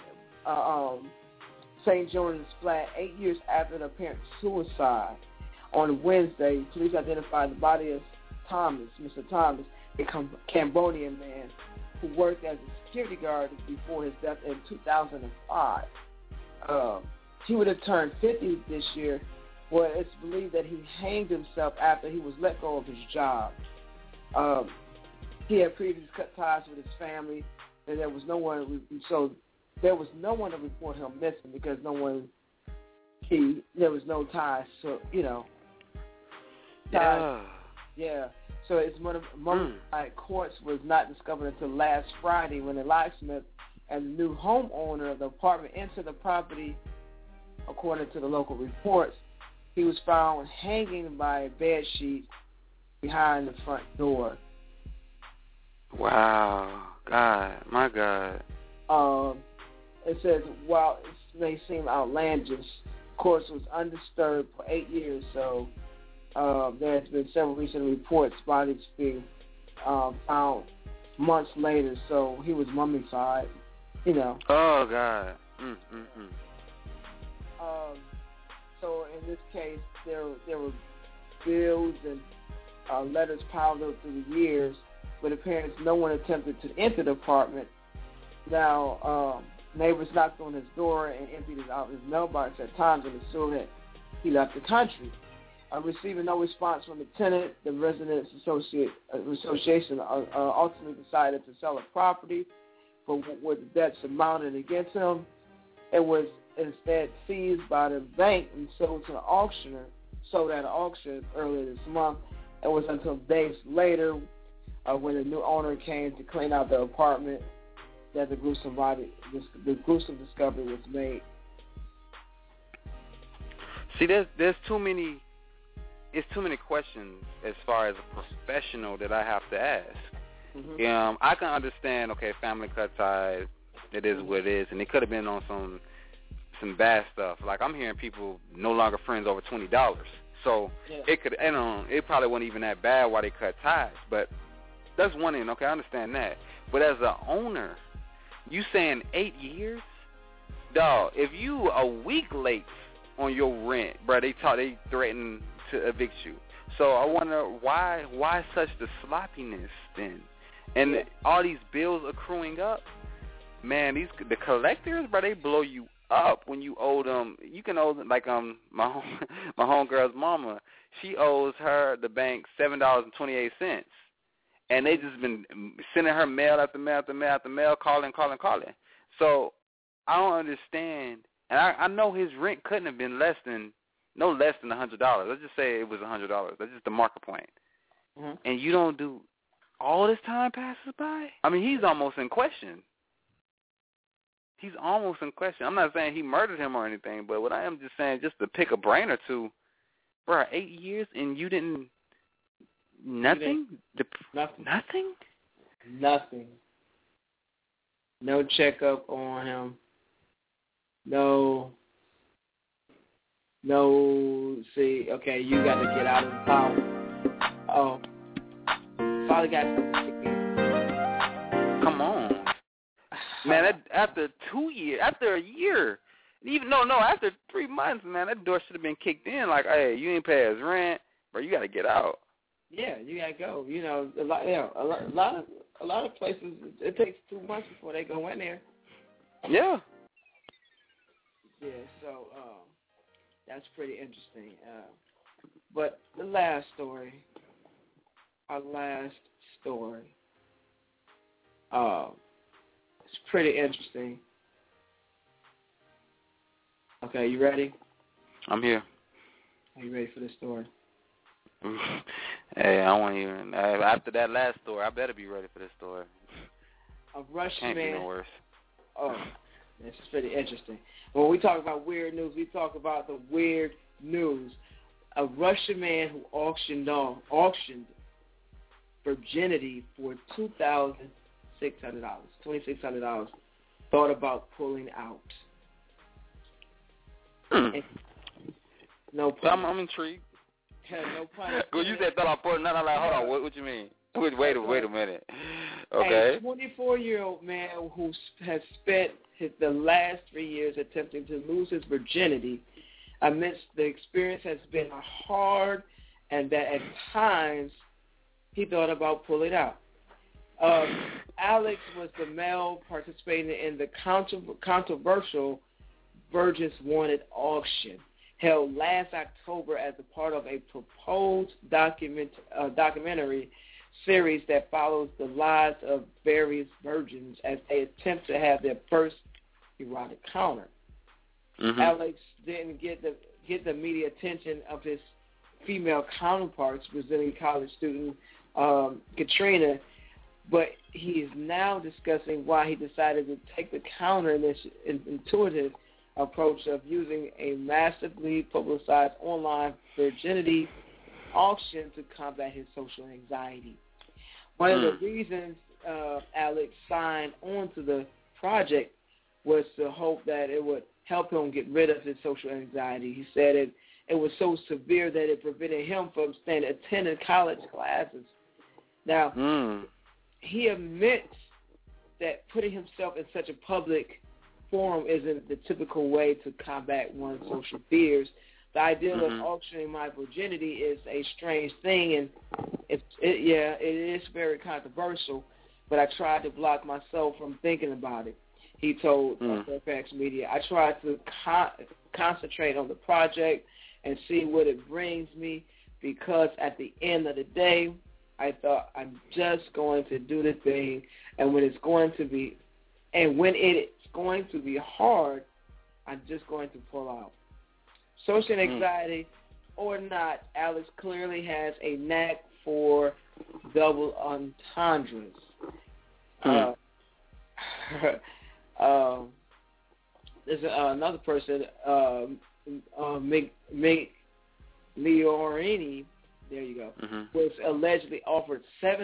St. John's flat 8 years after the apparent suicide. On Wednesday, police identified the body as Mr. Thomas, a Cambodian man who worked as a security guard before his death in 2005. He would have turned 50 this year Well, it's believed that he hanged himself after he was let go of his job. He had previously cut ties with his family, and there was no one to report him missing because there was no ties. So ties. Yeah. So it's one of mummified corpse was not discovered until last Friday when the locksmith and the new homeowner of the apartment entered the property. According to the local reports, he was found hanging by a bed sheet behind the front door. Wow. God. My God. It says, while it may seem outlandish, corpse was undisturbed for 8 years, so there has been several recent reports bodies being found months later, so he was mummified, Oh, God. So in this case, there were bills and letters piled up through the years, but apparently no one attempted to enter the apartment. Now, neighbors knocked on his door and emptied his mailbox at times and assumed that he left the country. Receiving no response from the tenant, the Residents Association ultimately decided to sell a property for what the debts amounted against him. It was instead seized by the bank and sold at an auction earlier this month. It was until days later when the new owner came to clean out the apartment that the gruesome discovery was made. See, there's too many questions as far as a professional that I have to ask. Mm-hmm. I can understand, okay, family cut ties, it is what it is, and it could have been on some bad stuff. Like I'm hearing people no longer friends over $20. So it could, it probably wasn't even that bad why they cut ties. But that's one thing. Okay, I understand that. But as an owner, you saying 8 years, dog? If you a week late on your rent, bro, they threaten to evict you. So I wonder why such the sloppiness then, and all these bills accruing up. Man, the collectors, bro, they blow you up when you owe them. You can owe them, like my homegirl's mama. She owes the bank $7.28, and they just been sending her mail after mail after mail after mail, calling. So I don't understand, and I know his rent couldn't have been less than $100. Let's just say it was $100. That's just the market point. Mm-hmm. And you don't do all this time passes by. I mean, he's almost in question. I'm not saying he murdered him or anything, but what I am just saying, just to pick a brain or two, bro, 8 years and you didn't, nothing? Nothing? Nothing. No checkup on him. No, see, okay, you got to get out of the power. Oh, probably got something to get. Come on. Man, after 2 years, after a year, after 3 months, man, that door should have been kicked in. Like, hey, you ain't pay his rent, bro. You got to get out. Yeah, you got to go. A lot of places it takes 2 months before they go in there. Yeah. Yeah. So that's pretty interesting. But our last story. It's pretty interesting. Okay, you ready? I'm here. Are you ready for this story? Hey, I want you. After that last story, I better be ready for this story. A Russian Can't man. Be no worse. Oh, this is pretty interesting. When we talk about weird news, we talk about the weird news. A Russian man who auctioned virginity for $2,600, thought about pulling out. No pun. I'm intrigued. No pun. Well, you said thought about pulling out. I'm like, hold on, what you mean? Wait a minute. Okay. A 24-year-old man who has spent the last 3 years attempting to lose his virginity amidst the experience has been hard, and that at times he thought about pulling out. Alex was the male participating in the controversial Virgins Wanted auction. held last October as a part of a proposed documentary series that follows the lives of various virgins as they attempt to have their first erotic encounter. Mm-hmm. Alex didn't get the media attention of his female counterparts, Brazilian college student Katrina, but he is now discussing why he decided to take the counterintuitive approach of using a massively publicized online virginity auction to combat his social anxiety. One of the reasons Alex signed on to the project was to hope that it would help him get rid of his social anxiety. He said it was so severe that it prevented him from attending college classes. Now, he admits that putting himself in such a public forum isn't the typical way to combat one's social fears. The idea of auctioning my virginity is a strange thing, and it is very controversial, but I tried to block myself from thinking about it. He told Fairfax Media, I tried to concentrate on the project and see what it brings me, because at the end of the day, I thought I'm just going to do the thing, and when it's going to be hard, I'm just going to pull out. Social anxiety or not, Alex clearly has a knack for double entendres. There's another person, Meg Leorini, there you go, was allegedly offered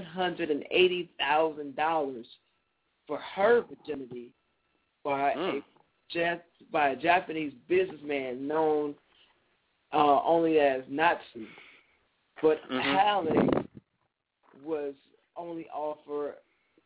$780,000 for her virginity by a Japanese businessman known only as Natsu. But Alex was only offered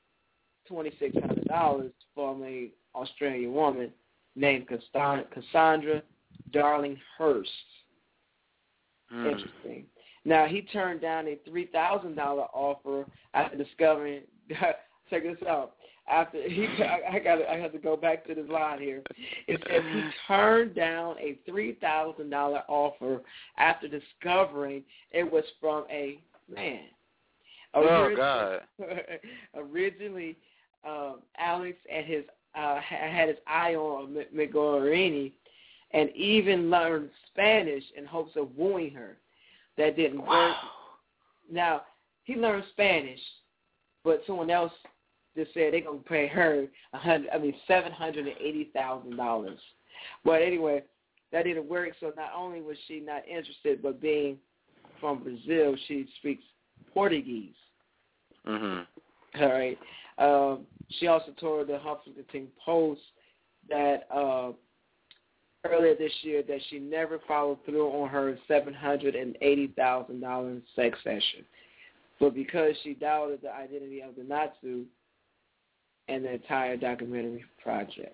$2,600 from an Australian woman named Cassandra Darling-Hurst. Interesting. Now, he turned down a $3,000 offer after discovering, check this out, I have to go back to this line here. It says he turned down a $3,000 offer after discovering it was from a man. God. Originally, Alex had his eye on Megorini and even learned Spanish in hopes of wooing her. That didn't work. Now, he learned Spanish, but someone else just said they're going to pay her $780,000. But anyway, that didn't work, so not only was she not interested, but being from Brazil, she speaks Portuguese. All right. She also told the Huffington Post that earlier this year that she never followed through on her $780,000 sex session. But because she doubted the identity of the Natsu and the entire documentary project.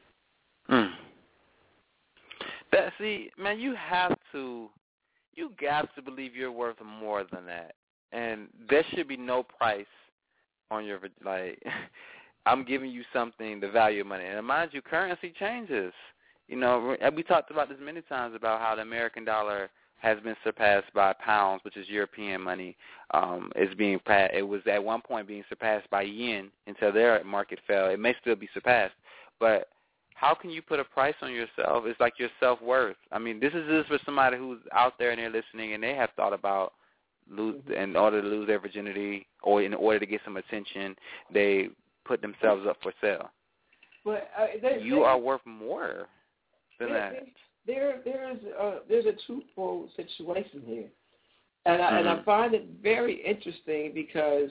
See, man, you got to believe you're worth more than that. And there should be no price on your, I'm giving you something, the value of money. And mind you, currency changes. You know, we talked about this many times about how the American dollar has been surpassed by pounds, which is European money. It was at one point being surpassed by yen until their market fell. It may still be surpassed, but how can you put a price on yourself? It's like your self-worth. I mean, this is just for somebody who's out there and they're listening and they have thought about in order to lose their virginity or in order to get some attention, they put themselves up for sale. But you are worth more than that. There's a twofold situation here, and I find it very interesting because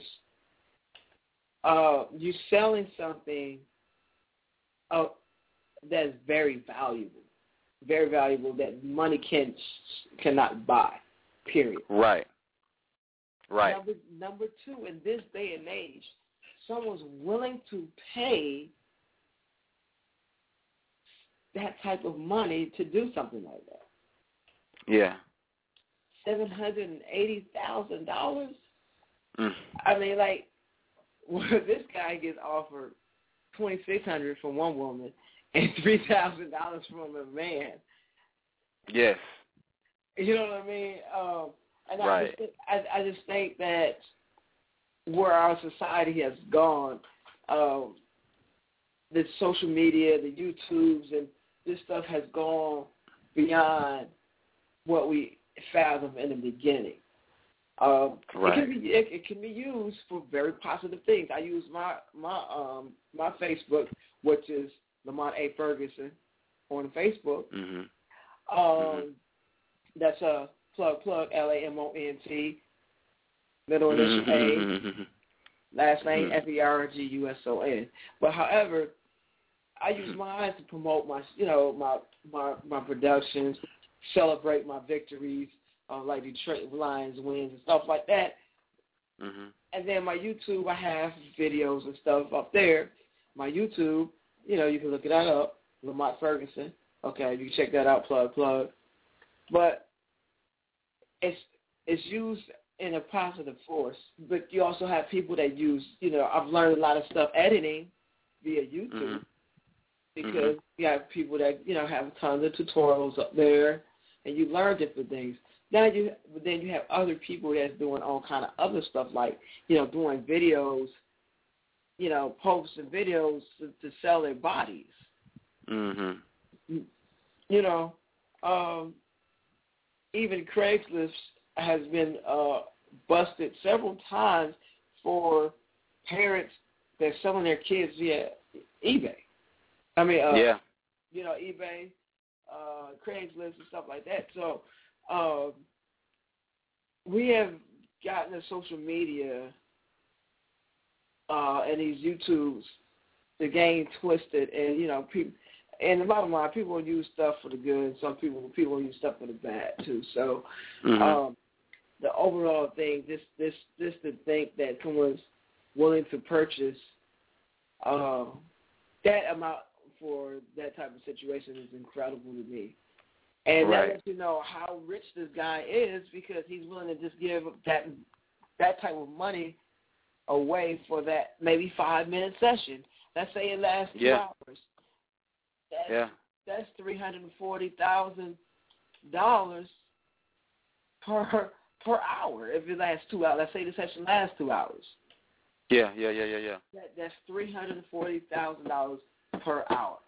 you're selling something that's very valuable that money cannot buy. Period. Right. Number two, in this day and age, someone's willing to pay that type of money to do something like that. Yeah. $780,000. I mean, this guy gets offered $2,600 from one woman and $3,000 from a man. Yes. You know what I mean? And right. I just think that where our society has gone, the social media, the YouTubes, and this stuff has gone beyond what we fathomed in the beginning. Right. It can be used for very positive things. I use my Facebook, which is Lamont A. Ferguson on Facebook. Mm-hmm. That's a plug LAMONT, middle initial A, last name FERGUSON. But however, I use mine to promote my productions, celebrate my victories, like Detroit Lions wins and stuff like that. Mm-hmm. And then my YouTube, I have videos and stuff up there. My YouTube, you can look that up, Lamont Ferguson. Okay, you can check that out, plug. But it's used in a positive force. But you also have people that use, I've learned a lot of stuff editing via YouTube because you have people that, have tons of tutorials up there and you learn different things. Then you have other people that's doing all kind of other stuff like, doing videos, posting videos to sell their bodies. Mm-hmm. Even Craigslist has been busted several times for parents that are selling their kids via eBay. I mean, eBay, Craigslist and stuff like that. So we have gotten the social media and these YouTubes, the game twisted, and people. And the bottom line, people will use stuff for the good. Some people will use stuff for the bad too. So, the overall thing, this to think that someone's willing to purchase that amount for that type of situation is incredible to me. And that lets you know how rich this guy is because he's willing to just give that type of money away for that maybe 5-minute session. Let's say it lasts 2 hours. That's $340,000 per hour if it lasts 2 hours. Let's say the session lasts 2 hours. Yeah. That's $340,000 per hour.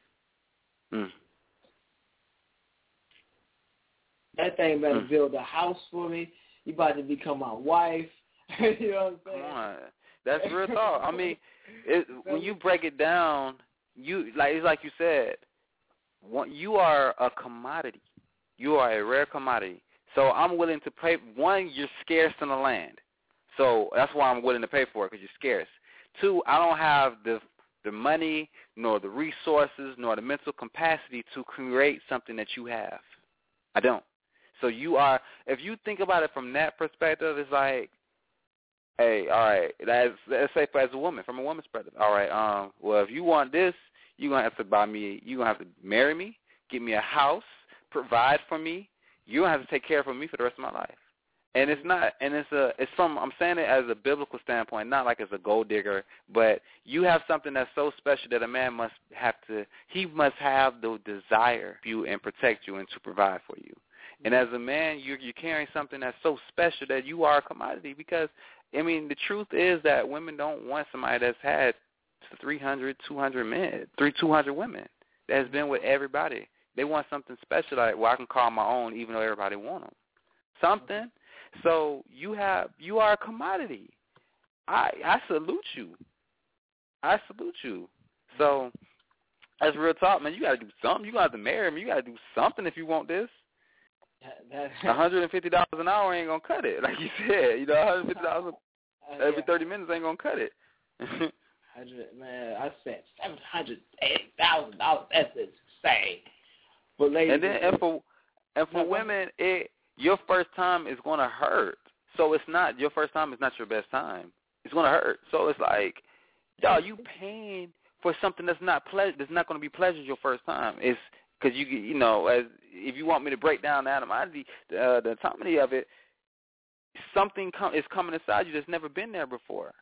That thing better build a house for me. You about to become my wife. You know what I'm saying? Come on. That's real talk. I mean, when you break it down, it's like you said, you are a commodity. You are a rare commodity. So I'm willing to pay. One, you're scarce in the land. So that's why I'm willing to pay for it, because you're scarce. Two, I don't have the money, nor the resources, nor the mental capacity to create something that you have. I don't. So you are, if you think about it from that perspective, it's like, hey, all right, let's say as a woman, from a woman's perspective, all right, well, if you want this, you're going to have to buy me, you're going to have to marry me, get me a house, provide for me. You're going to have to take care of me for the rest of my life. And it's not, and it's from, I'm saying it as a biblical standpoint, not like as a gold digger, but you have something that's so special that a man must have the desire for you and protect you and to provide for you. And as a man, you're carrying something that's so special that you are a commodity because, I mean, the truth is that women don't want somebody that's had 300, 200 men, 200 women that has been with everybody. They want something special like, well, I can call my own even though everybody want them. Something. So you are a commodity. I salute you. I salute you. So that's real talk, man. You got to do something. You got to have to marry me. You got to do something if you want this. $150 an hour ain't gonna cut it, like you said. $150 every 30 minutes ain't gonna cut it. Man, I said $780,000. That's insane. But ladies, and for women, your first time is gonna hurt. So it's not your first time is not your best time. It's gonna hurt. So it's like, y'all, you paying for something that's not gonna be pleasure your first time. It's because as if you want me to break down the animosity, the anatomy of it, something is coming inside you that's never been there before.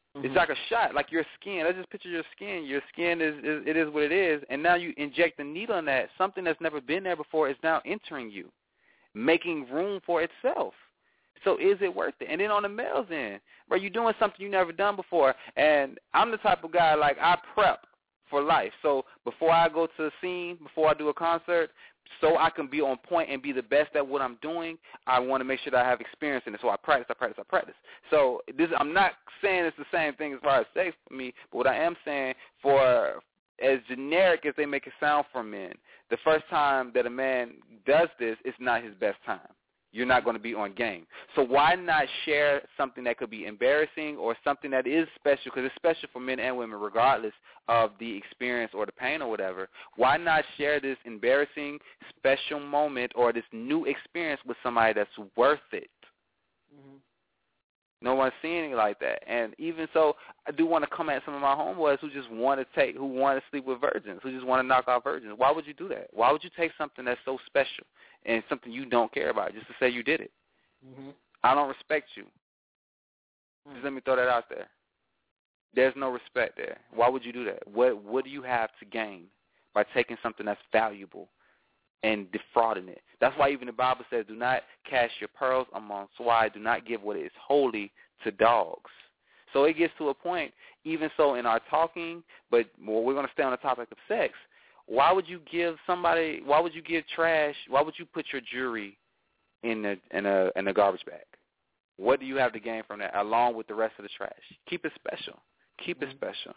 It's like a shot, like your skin. Let's just picture your skin. Your skin is what it is, and now you inject a needle in that. Something that's never been there before is now entering you, making room for itself. So is it worth it? And then on the male's end, bro, you're doing something you never done before. And I'm the type of guy, like, I prep for life. So before I go to the scene, before I do a concert, so I can be on point and be the best at what I'm doing, I want to make sure that I have experience in it. So I practice. So I'm not saying it's the same thing as far as sex for me, but what I am saying, for as generic as they make it sound for men, the first time that a man does this, it's not his best time. You're not going to be on game. So why not share something that could be embarrassing or something that is special, because it's special for men and women regardless of the experience or the pain or whatever. Why not share this embarrassing, special moment or this new experience with somebody that's worth it? Mm-hmm. No one's seeing it like that. And even so, I do want to come at some of my homeboys who just want to sleep with virgins, who just want to knock out virgins. Why would you do that? Why would you take something that's so special and something you don't care about just to say you did it? Mm-hmm. I don't respect you. Just let me throw that out there. There's no respect there. Why would you do that? What do you have to gain by taking something that's valuable and defrauding it? That's why even the Bible says, do not cast your pearls among swine, do not give what is holy to dogs. So it gets to a point, even so in our talking, but we're going to stay on the topic of sex. Why would you give trash, why would you put your jewelry in a garbage bag? What do you have to gain from that along with the rest of the trash? Keep it special. Keep it special.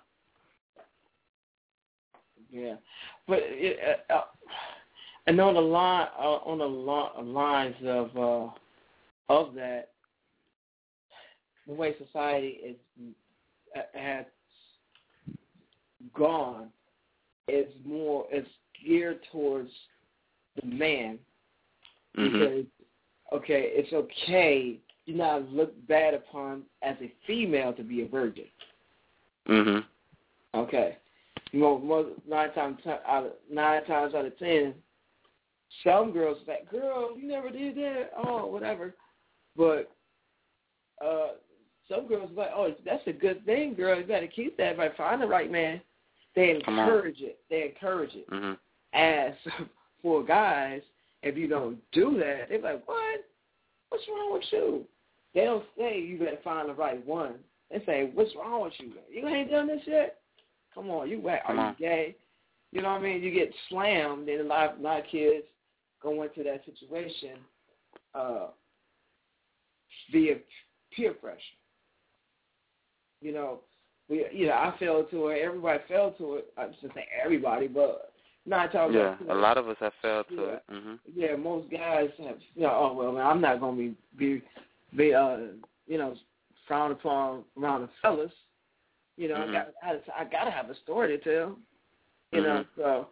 Yeah. But and on the lines of that, the way society has gone is geared towards the man, because it's okay, do not look bad upon as a female to be a virgin. Mm-hmm. Okay. Nine times out of 10, some girls are like, girl, you never did that, oh, whatever. But some girls are like, oh, that's a good thing, girl. You got to keep that. If I find the right man, they encourage it. Mm-hmm. As for guys, if you don't do that, they're like, what? What's wrong with you? They don't say you better find the right one. They say, what's wrong with you? You ain't done this yet? Come on, are you gay? You know what I mean? You get slammed, and a lot of kids go into that situation via peer pressure. I fell to it. Everybody fell to it. I just say everybody, but not talking about. Yeah, a lot of us have fell to it. Mm-hmm. Yeah, most guys have. Oh well, man, I'm not going to be frowned upon around the fellas. I gotta have a story to tell. So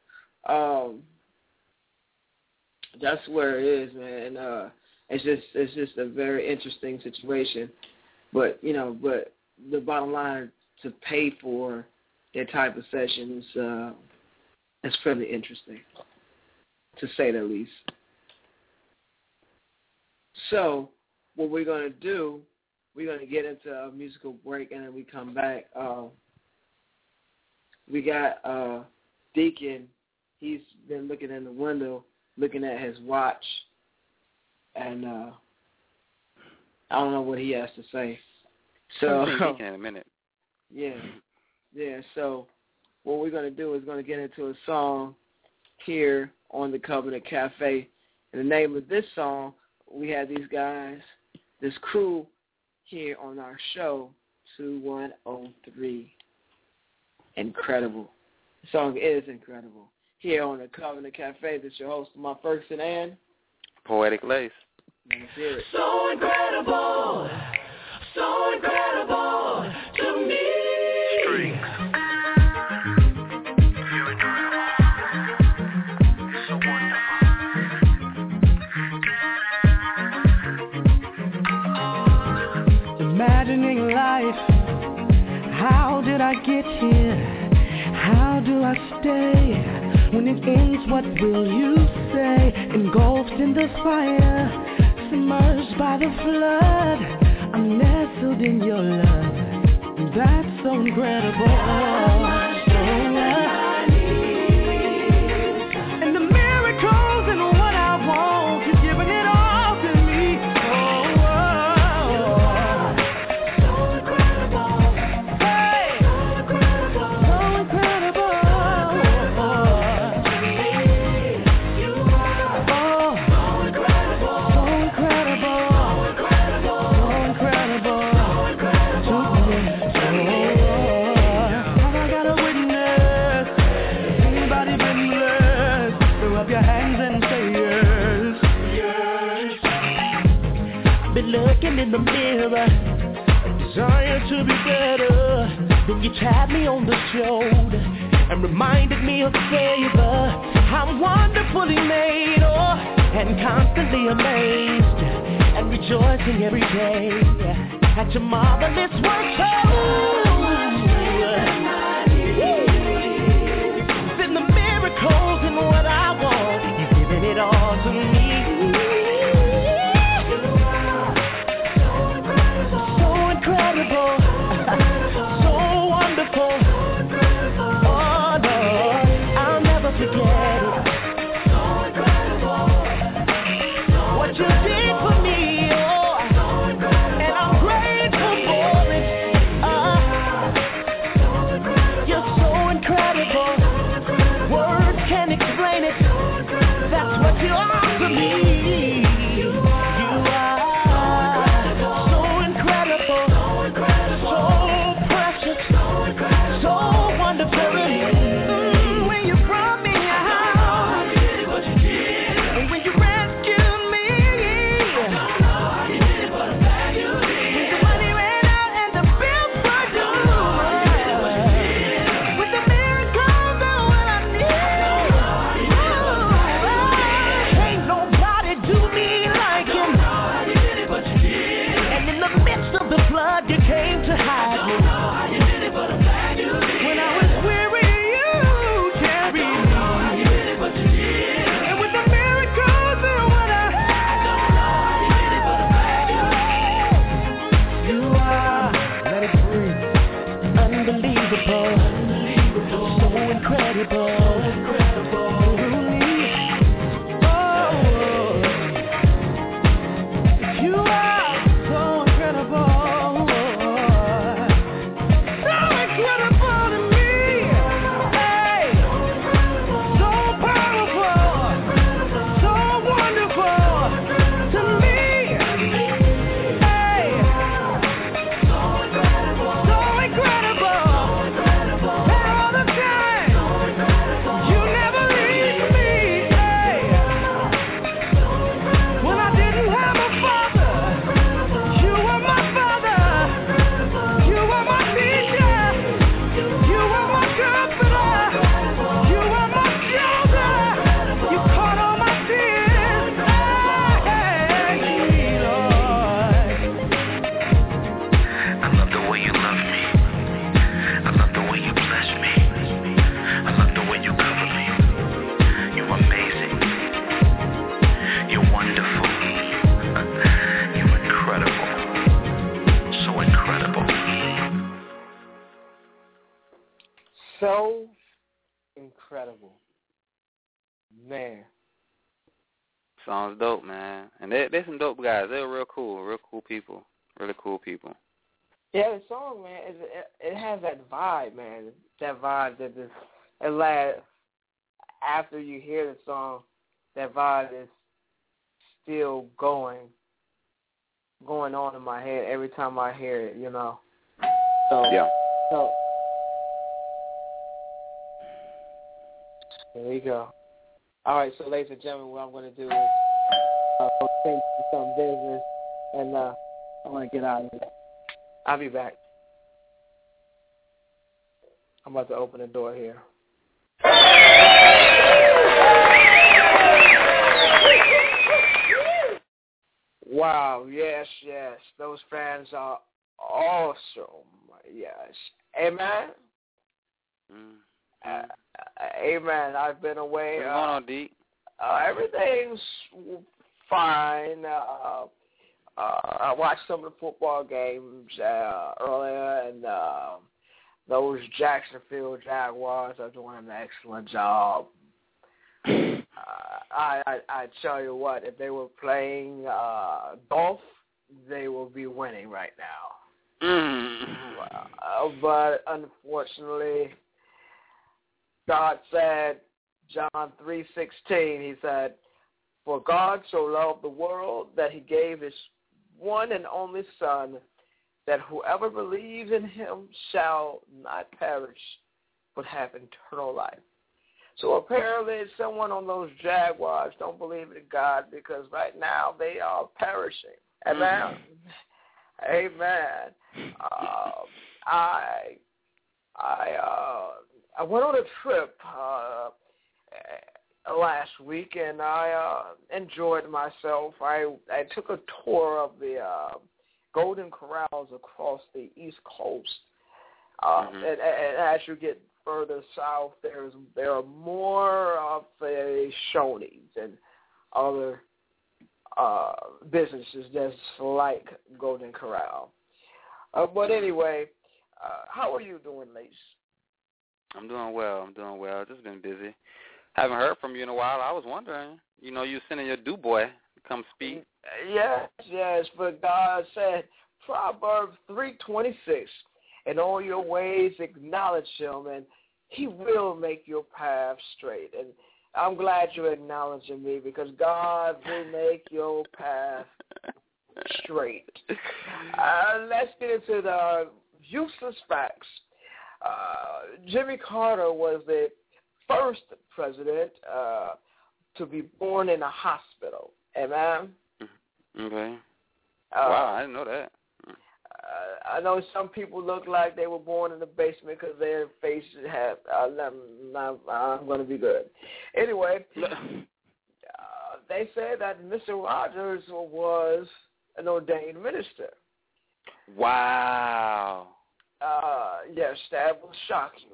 that's where it is, man. It's just a very interesting situation, but the bottom line, to pay for that type of session is fairly interesting, to say the least. So what we're going to do, we're going to get into a musical break, and then we come back. We got Deacon. He's been looking in the window, looking at his watch, and I don't know what he has to say. So Deacon in a minute. Yeah. So what we're going to do is going to get into a song here on the Covenant Cafe. And the name of this song, we have these guys, this crew here on our show, 2103. Incredible. The song is incredible. Here on the Covenant Cafe, this is your host, Lamont Ferguson, and Poetic Lace. Let's hear it. So incredible to me. Strings. Imagining life, how did I get here? How do I stay? When it ends, what will you say? Engulfed in the fire, submerged by the flood, I'm nestled in your love. That's so incredible. In the mirror, desire to be better. Then you tapped me on the shoulder and reminded me of favor. I'm wonderfully made, and constantly amazed and rejoicing every day at your marvelous work. Then the miracles and what I want, you've given it all to me. So incredible. Man. Song's dope, man. And they're some dope guys. They're real cool people. Really cool people. Yeah, the song, man, it has that vibe, man. That vibe that just, it lasts. After you hear the song, that vibe is still going on in my head every time I hear it, you know. So, yeah. So, there you go. All right, so ladies and gentlemen, what I'm going to do is go take some business, and I'm going to get out of here. I'll be back. I'm about to open the door here. Wow, yes. Those fans are awesome. Yes. Amen? Amen. I've been away. What's going on, D? Everything's fine. I watched some of the football games earlier, and those Jacksonville Jaguars are doing an excellent job. I tell you what, if they were playing golf, they will be winning right now. But unfortunately, God said, John 3:16, he said, "For God so loved the world that he gave his one and only Son, that whoever believes in him shall not perish, but have eternal life." So apparently someone on those Jaguars don't believe in God, because right now they are perishing. Amen. Amen. I went on a trip last week, and I enjoyed myself. I took a tour of the Golden Corrals across the East Coast. And as you get further south, there are more of the Shoney's and other businesses that's like Golden Corral. But anyway, how are you doing, Lace? I'm doing well. Just been busy. Haven't heard from you in a while. I was wondering, you sending your do boy to come speak. Yes, but God said, Proverbs 3:26, "In all your ways acknowledge him, and he will make your path straight." And I'm glad you're acknowledging me, because God will make your path straight. Let's get into the useless facts. Jimmy Carter was the first president to be born in a hospital. Amen? Okay. Wow, I didn't know that. I know some people look like they were born in the basement because their faces have, I'm going to be good. Anyway, they say that Mr. Rogers was an ordained minister. Wow. Yes, that will shock you.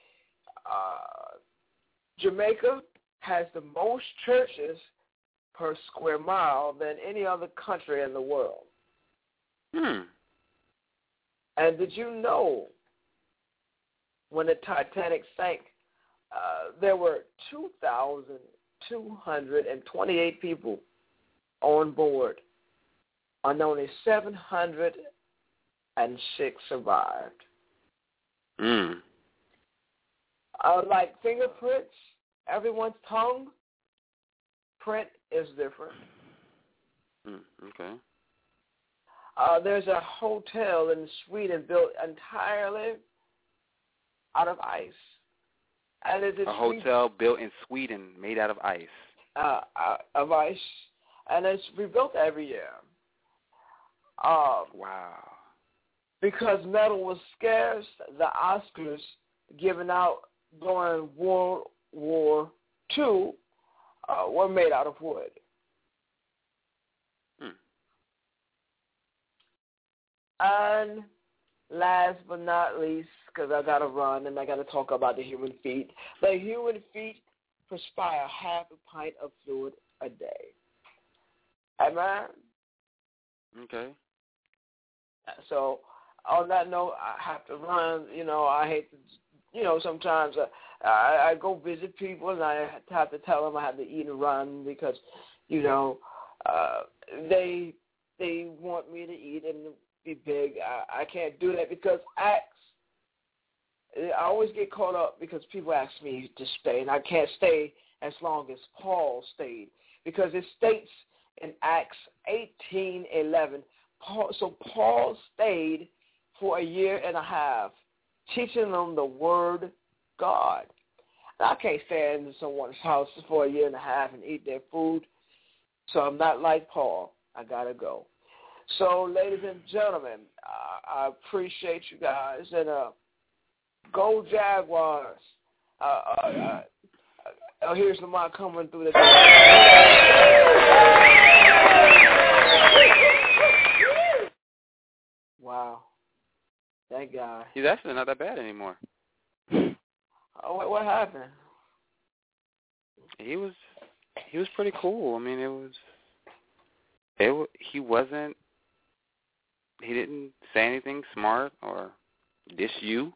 Jamaica has the most churches per square mile than any other country in the world. And did you know when the Titanic sank, there were 2,228 people on board, and only 706 survived. Like fingerprints, everyone's tongue print is different. Okay. There's a hotel in Sweden built entirely out of ice. And it's a hotel built in Sweden made out of ice. Of ice. And it's rebuilt every year. Wow. Because metal was scarce, the Oscars given out during World War II were made out of wood. And last but not least, because I got to run and I got to talk about the human feet. The human feet perspire half a pint of fluid a day. Amen? Okay. So on that note, I have to run. I hate to, sometimes I go visit people and I have to tell them I have to eat and run because, they want me to eat and be big. I can't do that because I always get caught up because people ask me to stay, and I can't stay as long as Paul stayed because it states in Acts 18:11. Paul stayed for a year and a half, teaching them the word God. And I can't stay in someone's house for a year and a half and eat their food, so I'm not like Paul. I gotta go. So, ladies and gentlemen, I appreciate you guys, and go Jaguars. Here's Lamar coming through the Wow. That guy. He's actually not that bad anymore. Oh, what happened? He was pretty cool. I mean, he wasn't say anything smart or diss you.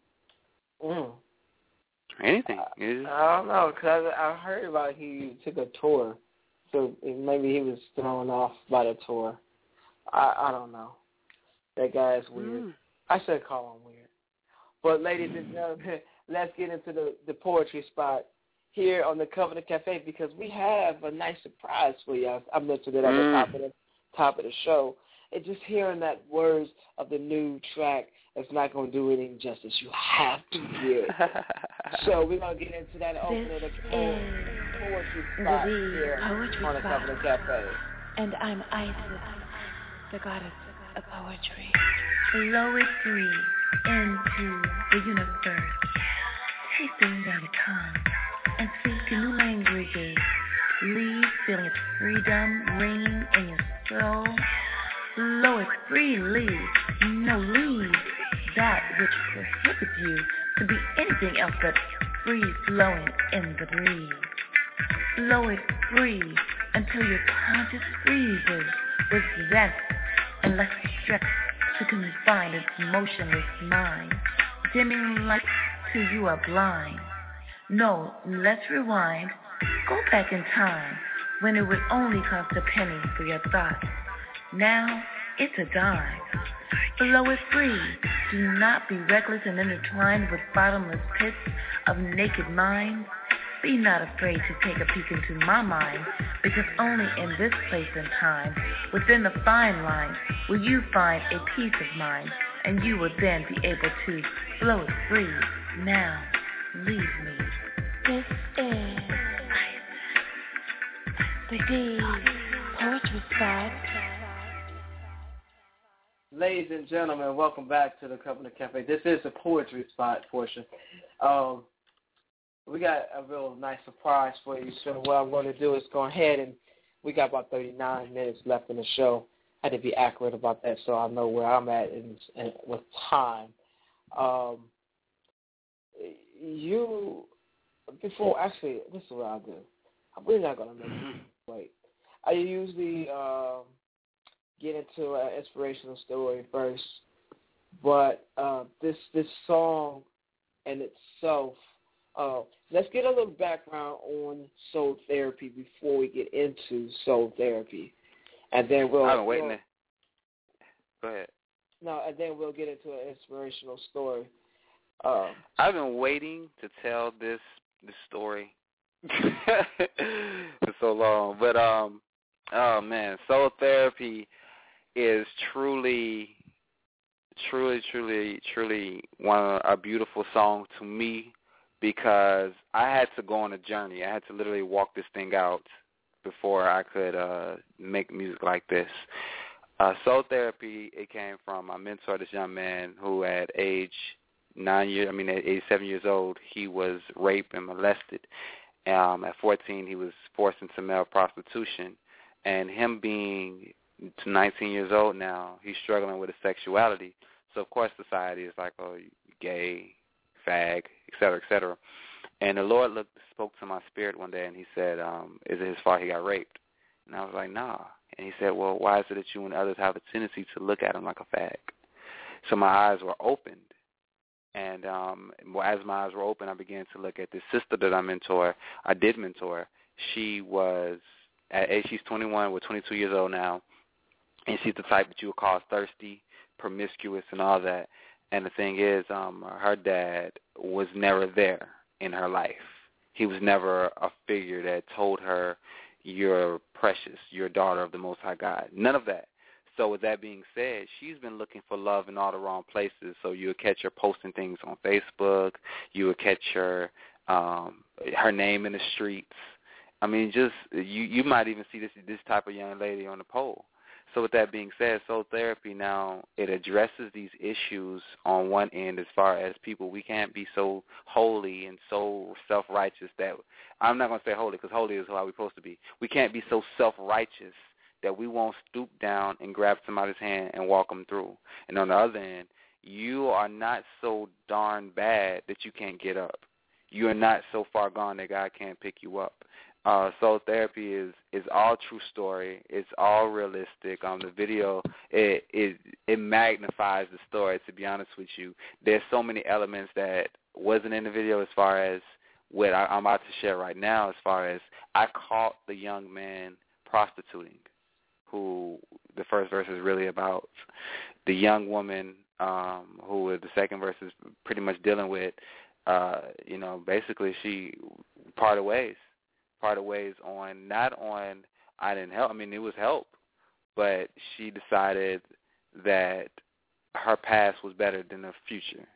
Anything. I don't know, because I heard about he took a tour, so maybe he was thrown off by the tour. I don't know. That guy is weird. I should call him weird. But ladies and gentlemen, let's get into the poetry spot here on the Covenant Cafe, because we have a nice surprise for you. I mentioned it at the top of the show. And just hearing that words of the new track is not going to do it any justice. You have to hear it. So we're going to get into that opening of the poetry spot here on the Covenant Cafe. And I'm Isis, the goddess of poetry. Blow it free into the universe. Take the wind out of tongue and speak in new languages. Leave feeling its freedom ringing in your soul. Blow it freely. No, leave that which prohibits you to be anything else but free flowing in the breeze. Blow it free until your conscious freezes with zest and less stress to confine its motionless mind. Dimming light till you are blind. No, let's rewind. Go back in time when it would only cost a penny for your thoughts. Now it's a dime. Blow it free. Do not be reckless and intertwined with bottomless pits of naked minds. Be not afraid to take a peek into my mind, because only in this place and time, within the fine line, will you find a peace of mind, and you will then be able to blow it free. Now, leave me. This is the D Poetry Spot. Ladies and gentlemen, welcome back to the Covenant Cafe. This is the poetry spot portion. We got a real nice surprise for you. So what I'm going to do is go ahead, and we got about 39 minutes left in the show. I had to be accurate about that so I know where I'm at with time. This is what I'll do. We're not going to make you wait. I usually get into an inspirational story first, but this song in itself, let's get a little background on soul therapy before we get into soul therapy, and then we'll. I've been waiting. Go ahead. No, and then we'll get into an inspirational story. I've been waiting to tell this story for so long, but oh man, soul therapy is truly a beautiful song to me, because I had to go on a journey. I had to literally walk this thing out before I could make music like this. Soul therapy, it came from my mentor, this young man who at age 7 years old, he was raped and molested. At 14, he was forced into male prostitution. And him being 19 years old now, he's struggling with his sexuality. So, of course, society is like, oh, you gay, fag, et cetera, et cetera. And the Lord spoke to my spirit one day, and he said, is it his fault he got raped? And I was like, nah. And he said, well, why is it that you and others have a tendency to look at him like a fag? So my eyes were opened. And as my eyes were open, I began to look at this sister that I did mentor. She was, at age, she's 21, we're 22 years old now, and she's the type that you would call thirsty, promiscuous, and all that. And the thing is, her dad was never there in her life. He was never a figure that told her, you're precious, you're a daughter of the Most High God. None of that. So with that being said, she's been looking for love in all the wrong places. So you would catch her posting things on Facebook. You would catch her name in the streets. I mean, just you might even see this type of young lady on the pole. So with that being said, soul therapy now, it addresses these issues on one end as far as people, we can't be so holy and so self-righteous that, I'm not going to say holy because holy is how we're supposed to be. We can't be so self-righteous that we won't stoop down and grab somebody's hand and walk them through. And on the other end, you are not so darn bad that you can't get up. you are not so far gone that God can't pick you up. Soul Therapy is all true story. It's all realistic. The video, it magnifies the story, to be honest with you. There's so many elements that wasn't in the video as far as what I'm about to share right now, as far as I caught the young man prostituting, who the first verse is really about. The young woman who the second verse is pretty much dealing with, basically she parted ways on, not on I didn't help. I mean, it was help, but she decided that her past was better than the future.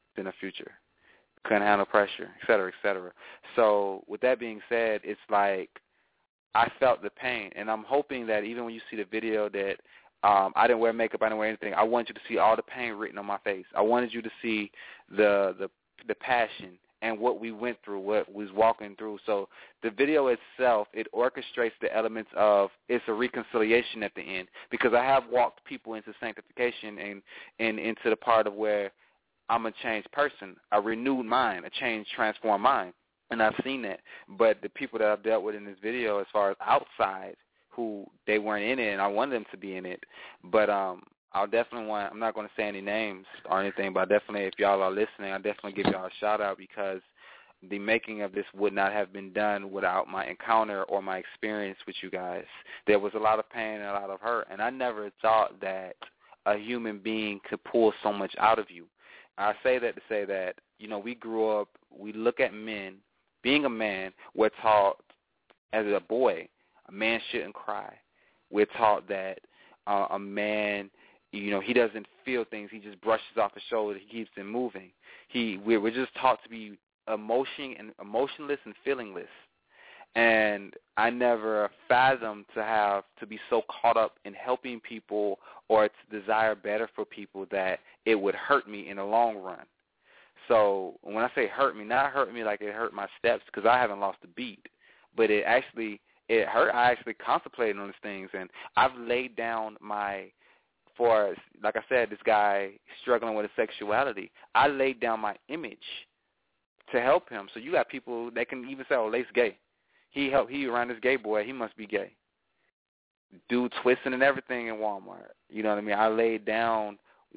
Couldn't handle pressure, et cetera, et cetera. So with that being said, it's like I felt the pain, and I'm hoping that even when you see the video that I didn't wear makeup, I didn't wear anything. I wanted you to see all the pain written on my face. I wanted you to see the passion and what we went through, what we was walking through. So the video itself, it orchestrates the elements of it's a reconciliation at the end, because I have walked people into sanctification and into the part of where I'm a changed person, a renewed mind, a changed, transformed mind, and I've seen that. But the people that I've dealt with in this video, as far as outside, who they weren't in it, and I wanted them to be in it, but I'll definitely I'm not going to say any names or anything, but I definitely, if y'all are listening, I'll definitely give y'all a shout-out, because the making of this would not have been done without my encounter or my experience with you guys. There was a lot of pain and a lot of hurt, and I never thought that a human being could pull so much out of you. I say that to say that, we grew up, we look at men, being a man, we're taught as a boy, a man shouldn't cry. We're taught that a man, he doesn't feel things. He just brushes off his shoulder. He keeps them moving. We're just taught to be emotionless and feelingless. And I never fathomed to be so caught up in helping people or to desire better for people that it would hurt me in the long run. So when I say hurt me, not hurt me like it hurt my steps, because I haven't lost a beat, but it hurt. I actually contemplated on these things, and I've laid down like I said, this guy struggling with his sexuality, I laid down my image to help him. So you got people that can even say, Lace gay. He around this gay boy, he must be gay. Dude twisting and everything in Walmart. You know what I mean? I laid down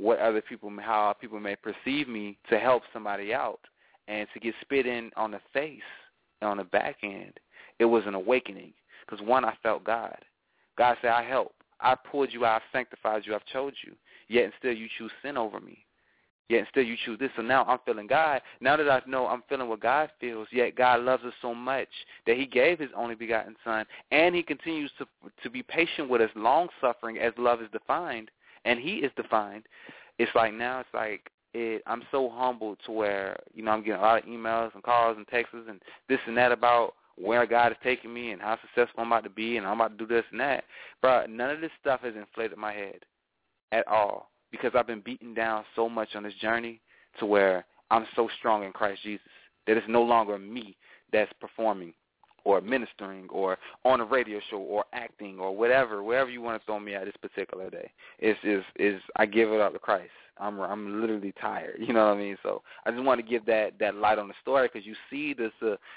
how people may perceive me to help somebody out, and to get spit in on the face and on the back end. It was an awakening, because one, I felt God. God said, I help. I pulled you out, I've sanctified you, I've chose you. Yet and still you choose sin over me. Yet and still you choose this. So now I'm feeling God. Now that I know I'm feeling what God feels, yet God loves us so much that he gave his only begotten son, and he continues to be patient with us, long-suffering as love is defined, and he is defined. It's like now I'm so humbled to where, I'm getting a lot of emails and calls and texts and this and that about where God is taking me and how successful I'm about to be and I'm about to do this and that. But none of this stuff has inflated my head at all, because I've been beaten down so much on this journey to where I'm so strong in Christ Jesus that it's no longer me that's performing or ministering or on a radio show or acting or wherever you want to throw me at this particular day. I give it up to Christ. I'm literally tired. You know what I mean? So I just want to give that light on the story, because you see this,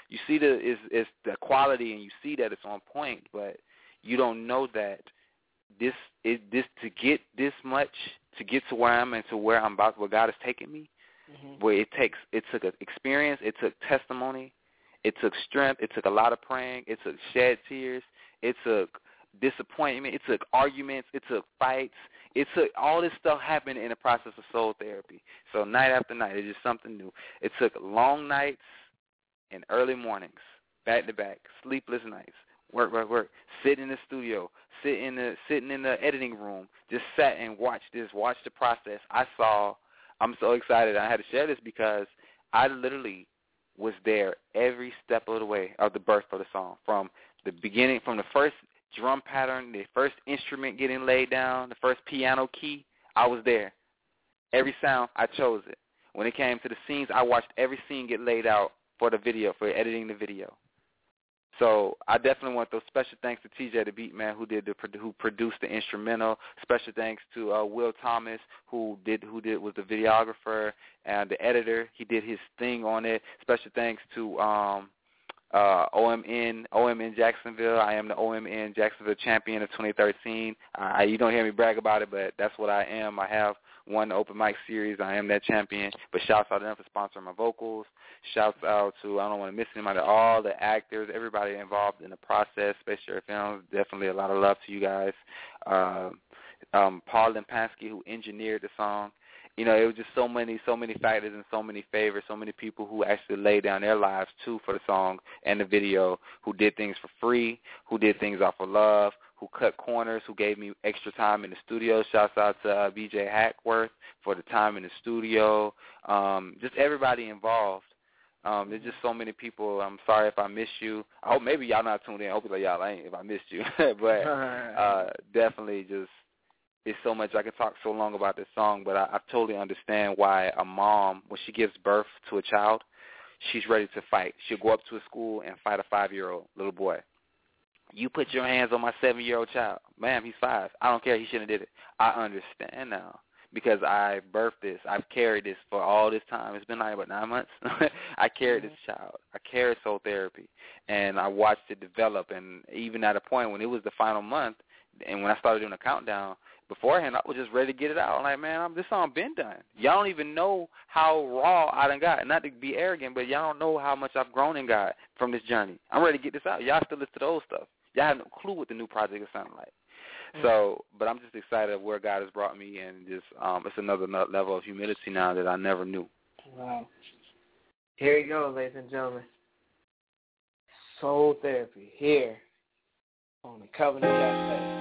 it's the quality, and you see that it's on point, but you don't know that this to get this much, to get to where I'm and to where I'm about, where God has taken me. Mm-hmm. Where it took an experience, it took testimony, it took strength, it took a lot of praying, it took shed tears, it took disappointment, it took arguments, it took fights, it took all this stuff happened in the process of soul therapy. So night after night, it's just something new. It took long nights and early mornings, back to back, sleepless nights, work, sit in the studio, sitting in the editing room, just sat and watched the process. I'm so excited. I had to share this because I literally was there every step of the way of the birth of the song, from the beginning, from the first drum pattern, the first instrument getting laid down, the first piano key. I was there. Every sound, I chose it. When it came to the scenes, I watched every scene get laid out for the video, for editing the video. So I definitely want those special thanks to TJ the Beatman who produced the instrumental. Special thanks to Will Thomas who was the videographer and the editor. He did his thing on it. Special thanks to OMN Jacksonville. I am the OMN Jacksonville champion of 2013. You don't hear me brag about it, but that's what I am. I have won the open mic series. I am that champion. But shouts out to them for sponsoring my vocals. Shouts out to, I don't want to miss anybody, all the actors, everybody involved in the process. Space Cherry Films, definitely a lot of love to you guys. Paul Limpansky, who engineered the song. You know, it was just so many factors and so many favors, so many people who actually laid down their lives, too, for the song and the video, who did things for free, who did things off of love, who cut corners, who gave me extra time in the studio. Shouts out to BJ Hackworth for the time in the studio. Just everybody involved. There's just so many people. I'm sorry if I missed you. I hope maybe y'all not tuned in. Hopefully y'all ain't if I missed you. But definitely just, it's so much. I can talk so long about this song, but I totally understand why a mom, when she gives birth to a child, she's ready to fight. She'll go up to a school and fight a 5-year-old little boy. You put your hands on my 7-year-old child. Ma'am, he's 5. I don't care. He shouldn't have did it. I understand now because I birthed this. I've carried this for all this time. It's been like, about 9 months. I carried this child. I carried soul therapy, and I watched it develop. And even at a point when it was the final month, and when I started doing a countdown, beforehand, I was just ready to get it out. I'm like, man, this song been done. Y'all don't even know how raw I done got. Not to be arrogant, but y'all don't know how much I've grown and got from this journey. I'm ready to get this out. Y'all still listen to the old stuff. Y'all have no clue what the new project is sounding like. So, but I'm just excited of where God has brought me, and just it's another level of humility now that I never knew. Wow. Here you go, ladies and gentlemen. Soul Therapy here on the Covenant Cafe.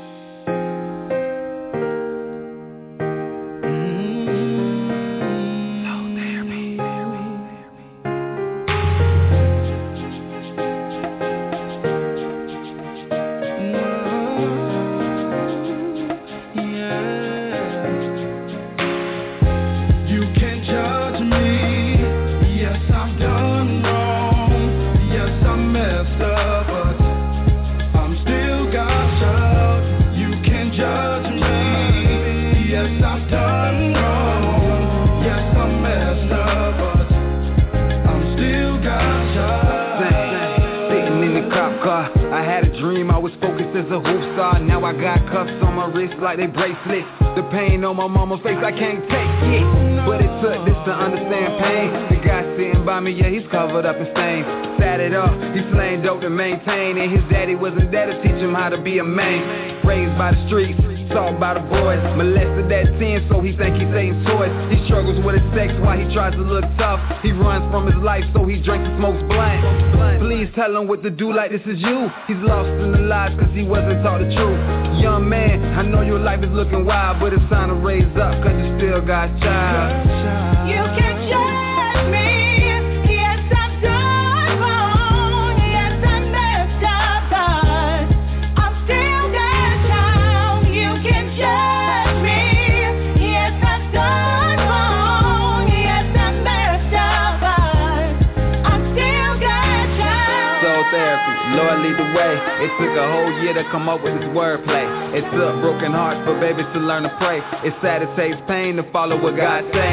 Like they bracelets, the pain on my mama's face I can't take it, but it took this to understand pain. The guy sitting by me, yeah, he's covered up in stains. Sat it up, he slaying dope to maintain, and his daddy wasn't there to teach him how to be a man. Raised by the streets, taught by the boys, molested at 10, so he think he's Satan's toys. He struggles with his sex while he tries to look tough. He runs from his life, so he drinks and smokes blunt. Please tell him what to do, like this is you. He's lost in the lies cause he wasn't taught the truth. Young man, I know your life is looking wild, but it's time to raise up cause you still God's child. You can judge me, yes I've done wrong, yes I messed up, but I'm still God's child. You can judge me, yes I've done wrong, yes I messed up, but I'm still God's child. Soul Therapy, Lord lead the way. It took a whole year to come up with this wordplay. It took broken hearts for babies to learn to pray. It's sad it takes pain to follow what God say.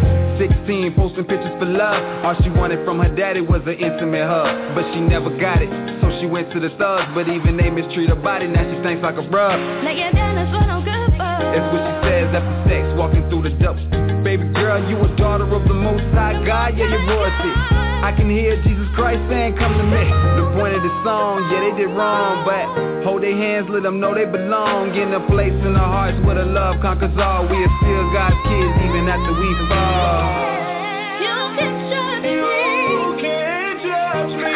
16, posting pictures for love. All she wanted from her daddy was an intimate hug, but she never got it, so she went to the thugs. But even they mistreat her body, now she thinks like a rug. Now you're done, that's what I'm good for. That's what she says after sex, walking through the dope. Baby girl, you a daughter of the Most High God, yeah, you're royalty. I can hear Jesus Christ saying, come to me. The point of the song, yeah, they did wrong, but hold their hands, let them know they belong. In a place in our hearts where the love conquers all. We are still God's kids, even after we fall. You can judge me. You can't judge me.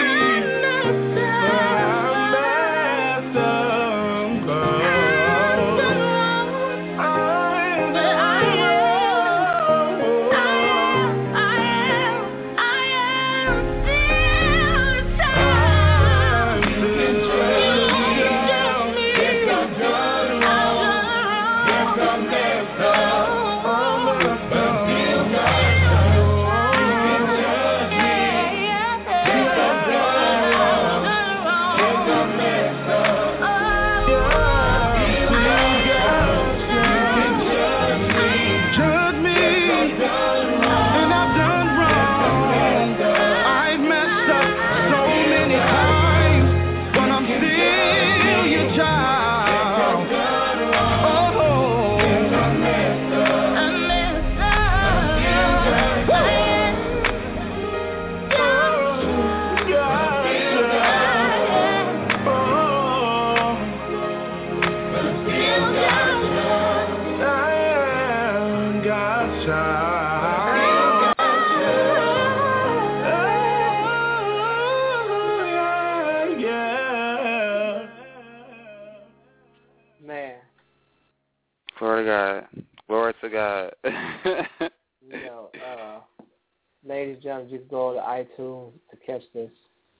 Glory to God. Glory to God. Ladies and gentlemen, you can go to iTunes to catch this.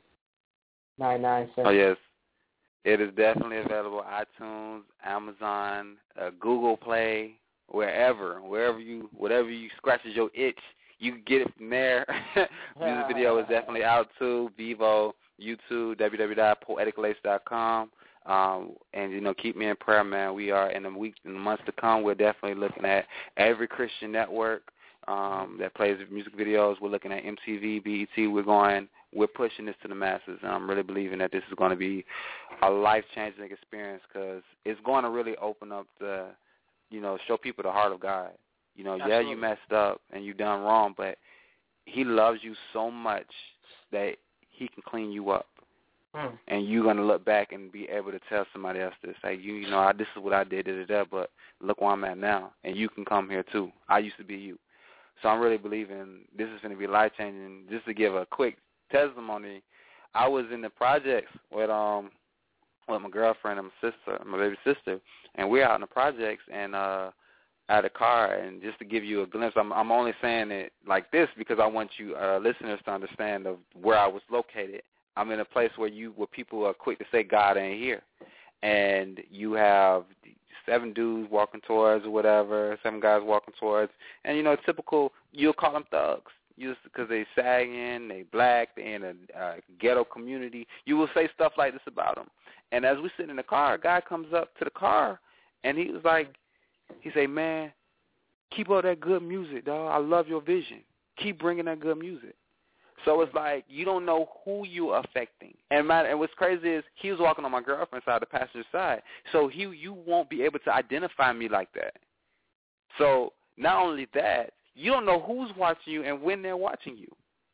99 cents. Oh, yes. It is definitely available. iTunes, Amazon, Google Play, whatever you scratches your itch, you can get it from there. Music video is definitely out too. Vivo, YouTube, www.poeticlace.com. And keep me in prayer, man. We are in the months to come. We're definitely looking at every Christian network that plays music videos. We're looking at MTV, BET. We're pushing this to the masses, and I'm really believing that this is going to be a life-changing experience because it's going to really open up show people the heart of God. Yeah, you messed up and you done wrong, but he loves you so much that he can clean you up. And you're going to look back and be able to tell somebody else this. Hey, this is what I did, but look where I'm at now. And you can come here too. I used to be you. So I'm really believing this is going to be life-changing. Just to give a quick testimony, I was in the projects with my girlfriend and my baby sister, and we're out in the projects and out of the car. And just to give you a glimpse, I'm only saying it like this because I want you listeners to understand of where I was located. I'm in a place where people are quick to say God ain't here, and you have 7 dudes walking towards or whatever, 7 guys walking towards, and typical, you'll call them thugs. Just because they sagging, they black, they in a ghetto community. You will say stuff like this about them. And as we sit in the car, a guy comes up to the car, and he say, man, keep up that good music, dog. I love your vision. Keep bringing that good music. So it's like you don't know who you're affecting. And what's crazy is he was walking on my girlfriend's side, the passenger side. So you won't be able to identify me like that. So not only that, you don't know who's watching you and when they're watching you.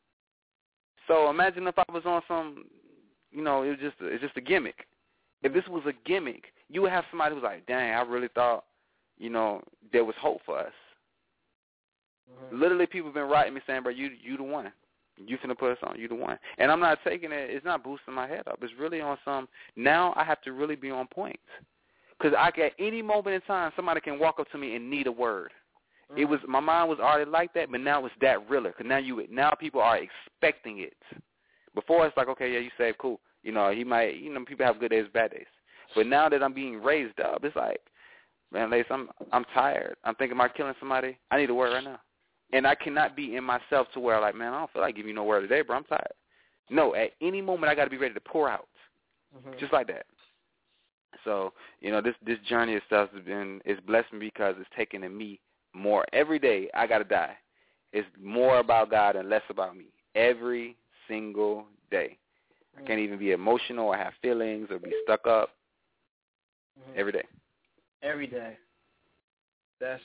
So imagine if I was on some, it's just a gimmick. If this was a gimmick, you would have somebody who's like, dang, I really thought, there was hope for us. Mm-hmm. Literally, people have been writing me saying, bro, you the one. You finna put us on. You the one. And I'm not taking it. It's not boosting my head up. It's really on some. Now I have to really be on point. Because at any moment in time, somebody can walk up to me and need a word. It was my mind was already like that, but now it's that realer. Because now people are expecting it. Before it's like, okay, yeah, you saved, cool. He might. People have good days, bad days. But now that I'm being raised up, it's like, man, Lace, I'm tired. I'm thinking about killing somebody. I need a word right now. And I cannot be in myself to where, like, man, I don't feel like giving you no word today, bro. I'm tired. No, at any moment I got to be ready to pour out, just like that. So, this journey itself is blessed me because it's taken in me more. Every day I got to die. It's more about God and less about me. Every single day. I can't even be emotional or have feelings or be stuck up. Every day. Every day. That's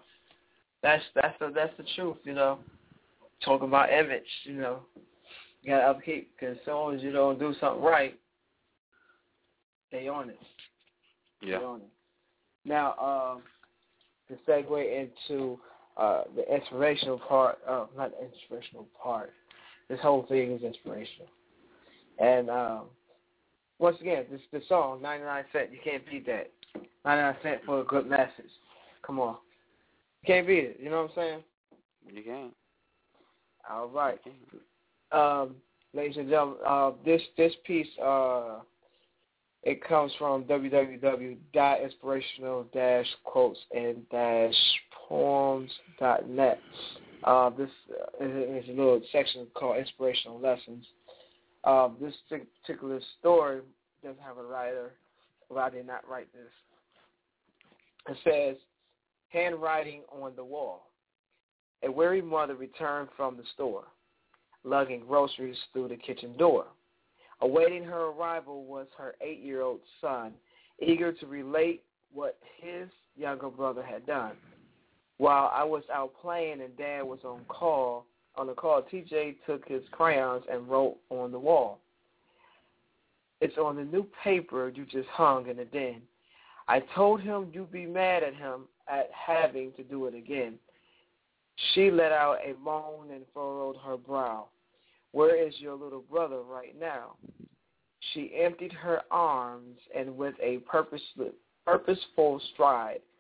the truth, Talking about image, you gotta upkeep because as soon as you don't do something right, they on it. Yeah. They on it. Now, to segue into the inspirational part, not the inspirational part. This whole thing is inspirational, and once again, this song, 99 cents, you can't beat that. 99 cents for a good message. Come on. You can't beat it. You know what I'm saying? You can't. All right. Ladies and gentlemen, this piece, it comes from www.inspirational-quotes-and-poems.net. This is a little section called Inspirational Lessons. This particular story doesn't have a writer. Well, I did not write this. It says, handwriting on the wall. A weary mother returned from the store, lugging groceries through the kitchen door. Awaiting her arrival was her 8-year-old son, eager to relate what his younger brother had done. While I was out playing and Dad was on the call, TJ took his crayons and wrote on the wall. It's on the new paper you just hung in the den. I told him you'd be mad at him at having to do it again. She let out a moan and furrowed her brow. Where is your little brother right now? She emptied her arms and with a purposeful stride,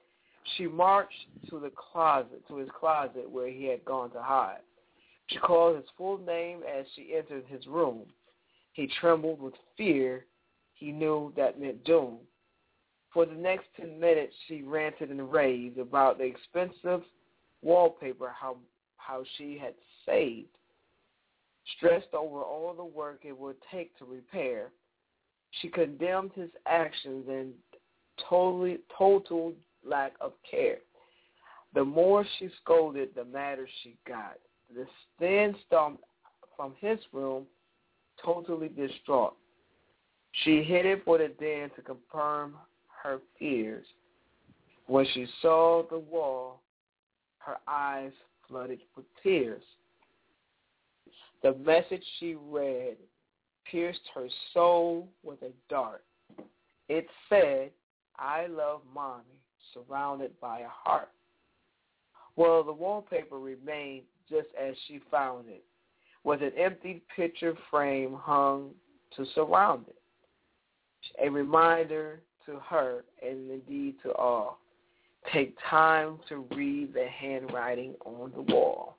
She marched to his closet where he had gone to hide. She called his full name as she entered his room. He trembled with fear. He knew that meant doom. For the next 10 minutes, she ranted and raved about the expensive wallpaper, how she had saved. Stressed over all the work it would take to repair, she condemned his actions and total lack of care. The more she scolded, the madder she got. Then stomped from his room, totally distraught. She headed for the den to confirm her fears. When she saw the wall, her eyes flooded with tears. The message she read pierced her soul with a dart. It said, "I love Mommy," surrounded by a heart. Well, the wallpaper remained just as she found it, with an empty picture frame hung to surround it. A reminder to her, and indeed to all, take time to read the handwriting on the wall.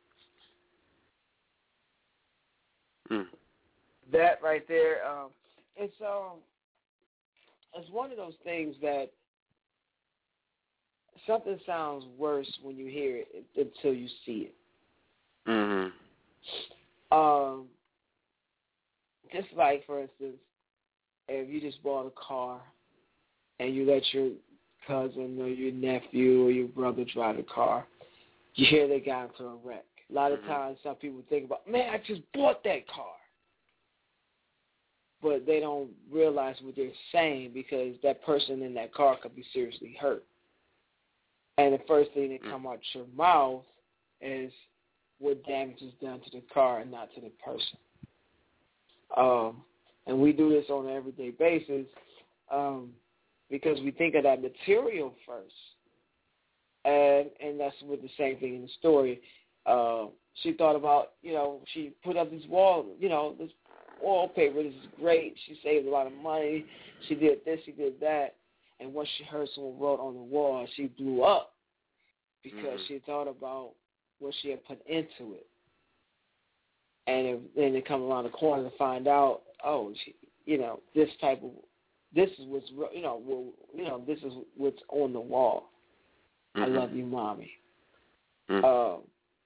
That right there, it's one of those things that something sounds worse when you hear it until you see it. Just like, for instance, if you just bought a car and you let your cousin or your nephew or your brother drive the car, you hear they got into a wreck. A lot of times some people think about, man, I just bought that car. But they don't realize what they're saying because that person in that car could be seriously hurt. And the first thing that come out your mouth is what damage is done to the car and not to the person. And we do this on an everyday basis because we think of that material first. And that's with the same thing in the story. She thought about, she put up this wall, this wallpaper, this is great. She saved a lot of money. She did this, she did that. And once she heard someone wrote on the wall, she blew up because she thought about what she had put into it. And then they come around the corner to find out, this is what's, this is what's on the wall. I love you, Mommy. So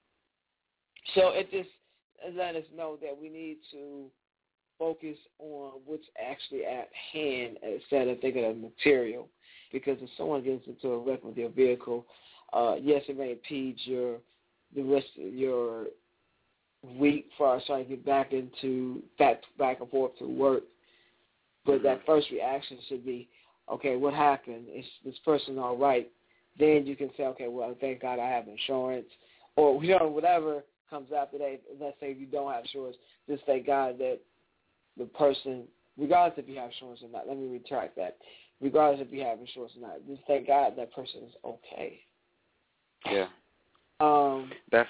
it just let us know that we need to focus on what's actually at hand instead of thinking of material. Because if someone gets into a wreck with their vehicle, yes, it may impede the rest of your week for trying to get back and forth to work. But that first reaction should be, okay, what happened? Is this person all right? Then you can say, okay, well, thank God I have insurance. Or, whatever comes after that. Let's say if you don't have insurance, just thank God that the person, regardless if you have insurance or not, let me retract that. Regardless if you have insurance or not, just thank God that person is okay. Yeah. That's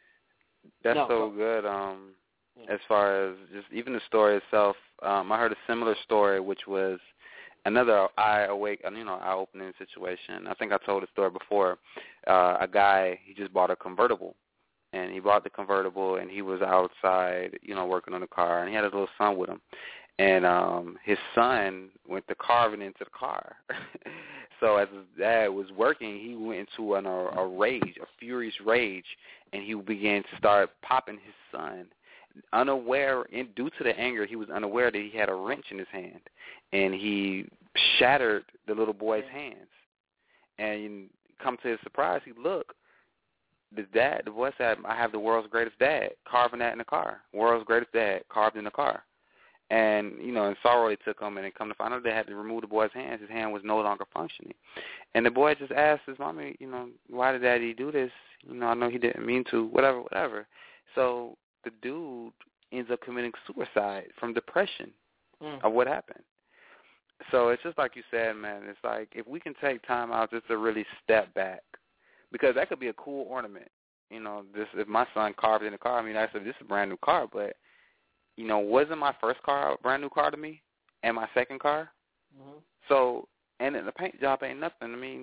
so good. As far as just even the story itself, I heard a similar story, which was another eye-opening situation. I think I told the story before. A guy, he just bought a convertible, and he bought the convertible, and he was outside, working on the car, and he had his little son with him. And his son went to carving into the car. So as his dad was working, he went into a rage, a furious rage, and he began to start popping his son. Unaware, and due to the anger, he was unaware that he had a wrench in his hand, and he shattered the little boy's hands. And come to his surprise, he looked. The boy said, I have the world's greatest dad, carving that in the car. World's greatest dad, carved in the car. And, in sorrow, they took him, and they come to find out they had to remove the boy's hands. His hand was no longer functioning. And the boy just asked his mommy, why did daddy do this? I know he didn't mean to, whatever. So the dude ends up committing suicide from depression of what happened. So it's just like you said, man, it's like if we can take time out just to really step back, because that could be a cool ornament. If my son carved in the car, I said, this is a brand new car, but, wasn't my first car a brand new car to me and my second car? So, and then the paint job ain't nothing.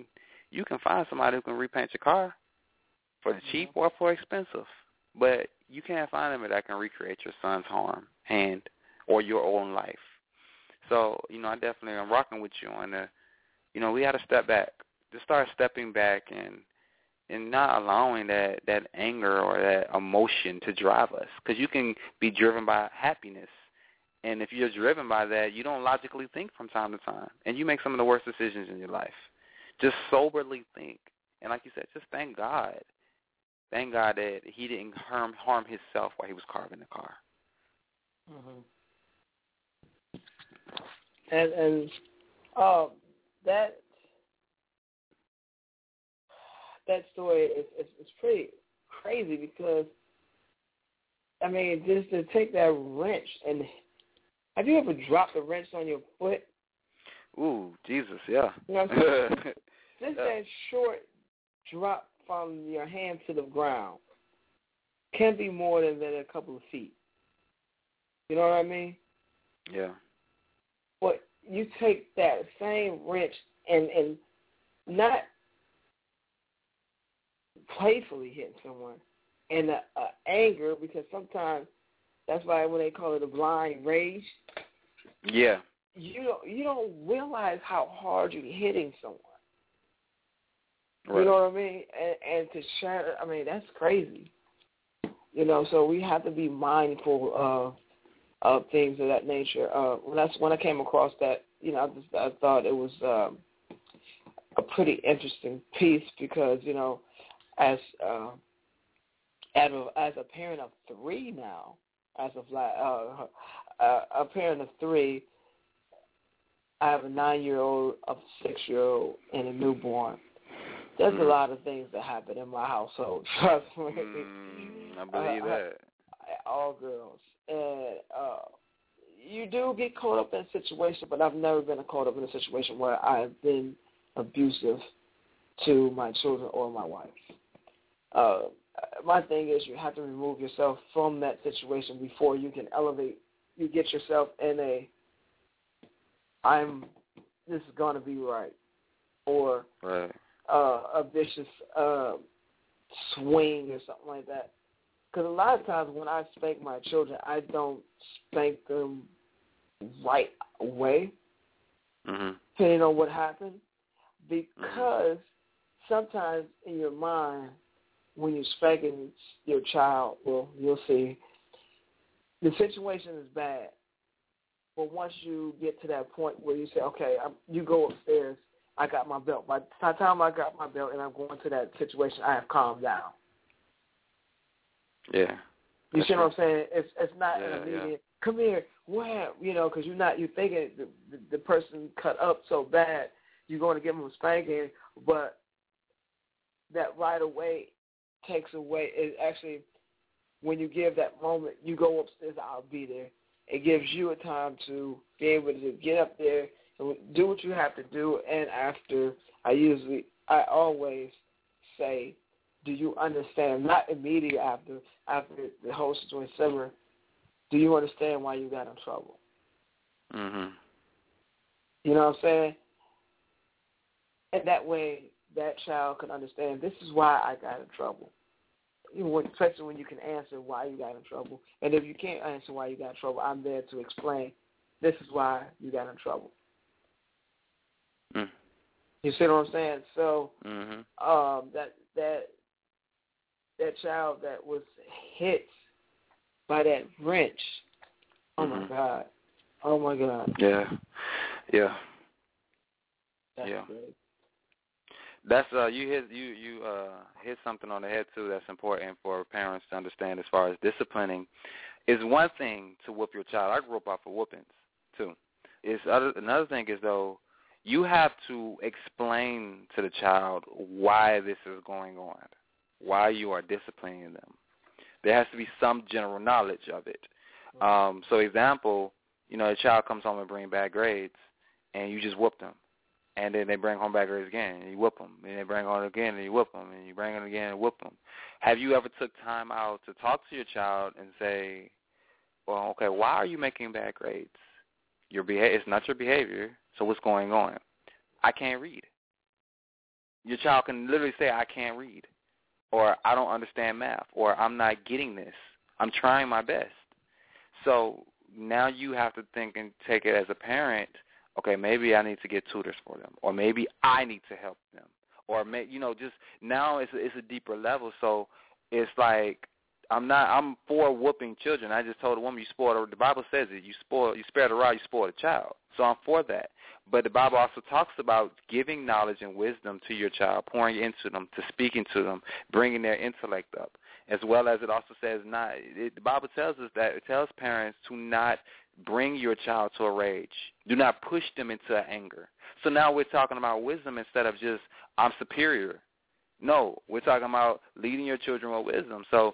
You can find somebody who can repaint your car for the cheap or for expensive, but you can't find them that can recreate your son's hand or your own life. So, I definitely am rocking with you on the, we got to step back, to start stepping back and not allowing that anger or that emotion to drive us, because you can be driven by happiness. And if you're driven by that, you don't logically think from time to time, and you make some of the worst decisions in your life. Just soberly think. And like you said, just thank God. Thank God that he didn't harm himself while he was carving the car. Mm-hmm. And that story is pretty crazy because, I mean, just to take that wrench and have you ever dropped a wrench on your foot? Ooh, Jesus, yeah. You know what I'm saying? Just that short drop from your hand to the ground can be more than a couple of feet. You know what I mean? Yeah. But you take that same wrench and not playfully hit someone and anger, because sometimes that's why when they call it a blind rage. Yeah. You don't realize how hard you're hitting someone. Right. You know what I mean? And to shatter, I mean, that's crazy. So we have to be mindful of things of that nature. When I came across that, I thought it was a pretty interesting piece because, as a parent of three now, a parent of three, I have a 9-year-old, a 6-year-old, and a newborn. There's a lot of things that happen in my household. Trust me. I believe that. All girls. And you do get caught up in a situation, but I've never been caught up in a situation where I've been abusive to my children or my wife. My thing is you have to remove yourself from that situation before you can elevate. You get yourself in this is going to be right, or right. A vicious swing or something like that. Because a lot of times when I spank my children, I don't spank them right away, depending on what happened, because sometimes in your mind, when you're spanking your child, well, you'll see, the situation is bad. But once you get to that point where you say, okay, you go upstairs, I got my belt. By the time I got my belt and I'm going to that situation, I have calmed down. Yeah. You see what I'm saying? It's not an immediate, yeah. Come here, wham, because you're thinking the person cut up so bad, you're going to give them a spanking, but that right away takes away, it actually, when you give that moment, you go upstairs, I'll be there. It gives you a time to be able to get up there and do what you have to do. And after, I always say, do you understand? Not immediately after the whole situation simmer. Do you understand why you got in trouble? Mhm. You know what I'm saying? And that way, that child can understand. This is why I got in trouble. Especially when you can answer why you got in trouble. And if you can't answer why you got in trouble, I'm there to explain. This is why you got in trouble. Mm. You see what I'm saying? So that child that was hit by that wrench, oh my God. Yeah. That's yeah. great. That's you hit something on the head too. That's important for parents to understand as far as disciplining. Is one thing to whoop your child. I grew up off of whoopings too. Another thing is though, you have to explain to the child why this is going on, why you are disciplining them. There has to be some general knowledge of it. So example, a child comes home and brings bad grades, and you just whoop them. And then they bring home bad grades again, and you whoop them. And they bring home again, and you whoop them. And you bring them again and whoop them. Have you ever took time out to talk to your child and say, well, okay, why are you making bad grades? It's not your behavior, so what's going on? I can't read. Your child can literally say, I can't read, or I don't understand math, or I'm not getting this. I'm trying my best. So now you have to think and take it as a parent, okay, maybe I need to get tutors for them, or maybe I need to help them, or, just now it's a deeper level. So it's like I'm for whooping children. I just told a woman, the Bible says it, you spare the rod, you spoil the child. So I'm for that. But the Bible also talks about giving knowledge and wisdom to your child, pouring into them, to speaking to them, bringing their intellect up, as well as it also says the Bible tells us that it tells parents to not bring your child to a rage. Do not push them into anger. So now we're talking about wisdom instead of just I'm superior. No, we're talking about leading your children with wisdom. So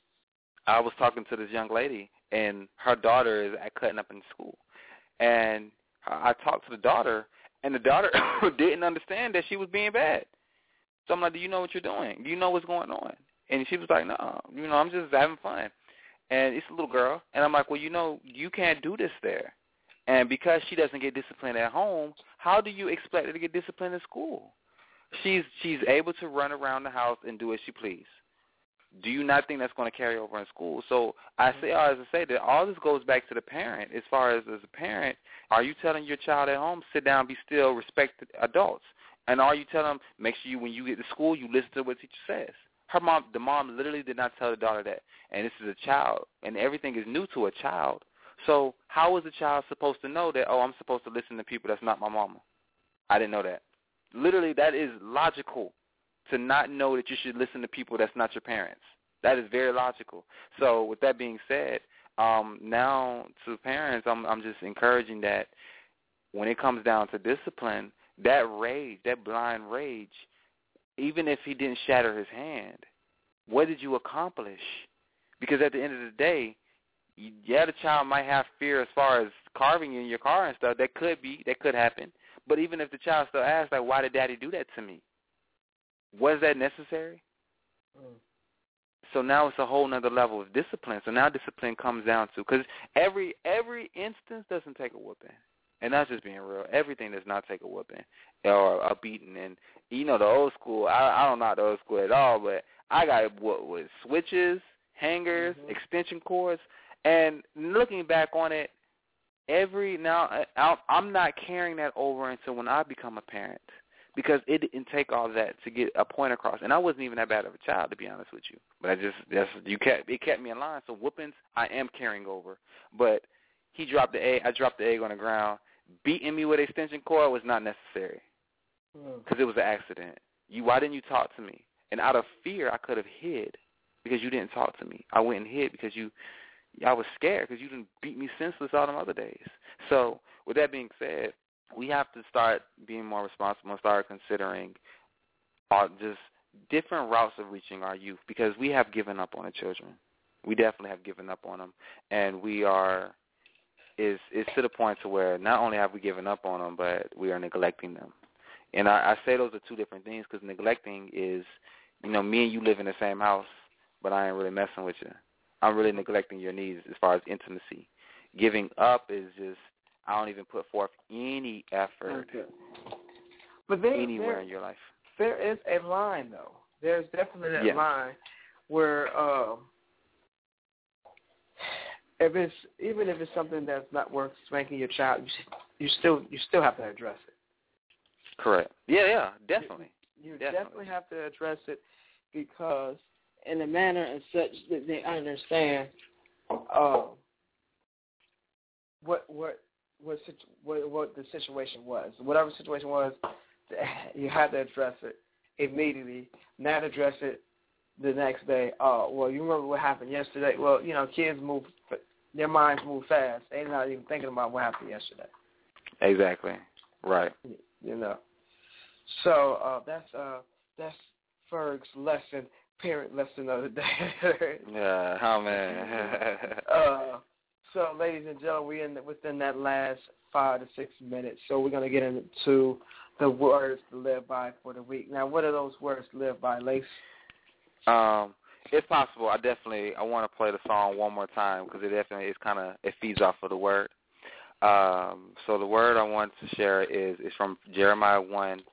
I was talking to this young lady, and her daughter is cutting up in school. And I talked to the daughter, and the daughter didn't understand that she was being bad. So I'm like, do you know what you're doing? Do you know what's going on? And she was like, no, I'm just having fun. And it's a little girl. And I'm like, well, you can't do this there. And because she doesn't get disciplined at home, how do you expect her to get disciplined in school? She's able to run around the house and do as she please. Do you not think that's going to carry over in school? So I say that all this goes back to the parent. As far as a parent, are you telling your child at home, sit down, be still, respect adults? And are you telling them, make sure when you get to school, you listen to what the teacher says? The mom literally did not tell the daughter that. And this is a child, and everything is new to a child. So how is a child supposed to know that, I'm supposed to listen to people that's not my mama? I didn't know that. Literally, that is logical. To not know that you should listen to people that's not your parents. That is very logical. So with that being said, now to parents, I'm just encouraging that when it comes down to discipline, that rage, that blind rage, even if he didn't shatter his hand, what did you accomplish? Because at the end of the day, the child might have fear as far as carving you in your car and stuff. That could happen. But even if the child still asks, like, why did daddy do that to me? Was that necessary? So now it's a whole nother level of discipline. So now discipline comes down to, because every instance doesn't take a whooping. And that's just being real. Everything does not take a whooping or a beating. And, the old school, I don't know the old school at all, but I got what was switches, hangers, extension cords. And looking back on it, I'm not carrying that over until when I become a parent. Because it didn't take all that to get a point across. And I wasn't even that bad of a child, to be honest with you. But it kept me in line. So whoopings, I am carrying over. But he dropped the egg. I dropped the egg on the ground. Beating me with extension cord was not necessary. Because it was an accident. Why didn't you talk to me? And out of fear, I could have hid because you didn't talk to me. I went and hid because I was scared because you didn't beat me senseless all them other days. So with that being said, we have to start being more responsible and start considering just different routes of reaching our youth, because we have given up on the children. We definitely have given up on them, and it's to the point to where not only have we given up on them, but we are neglecting them. And I say those are two different things, because neglecting is, me and you live in the same house, but I ain't really messing with you. I'm really neglecting your needs as far as intimacy. Giving up is just, I don't even put forth any effort anywhere in your life. There is a line, though. There's definitely a line where even if it's something that's not worth spanking your child, you still have to address it. Correct. Yeah, definitely. You definitely have to address it, because in a manner and such that they understand what the situation was. Whatever the situation was, you had to address it immediately, not address it the next day. Oh, well, you remember what happened yesterday? Well, kids their minds move fast. They're not even thinking about what happened yesterday. Exactly. Right. So that's Ferg's lesson, parent lesson of the day. Yeah, oh man. So, ladies and gentlemen, we're within that last 5 to 6 minutes. So we're going to get into the words to live by for the week. Now, what are those words to live by, Lace? If possible, I want to play the song one more time, because it feeds off of the word. So the word I want to share is from Jeremiah 1,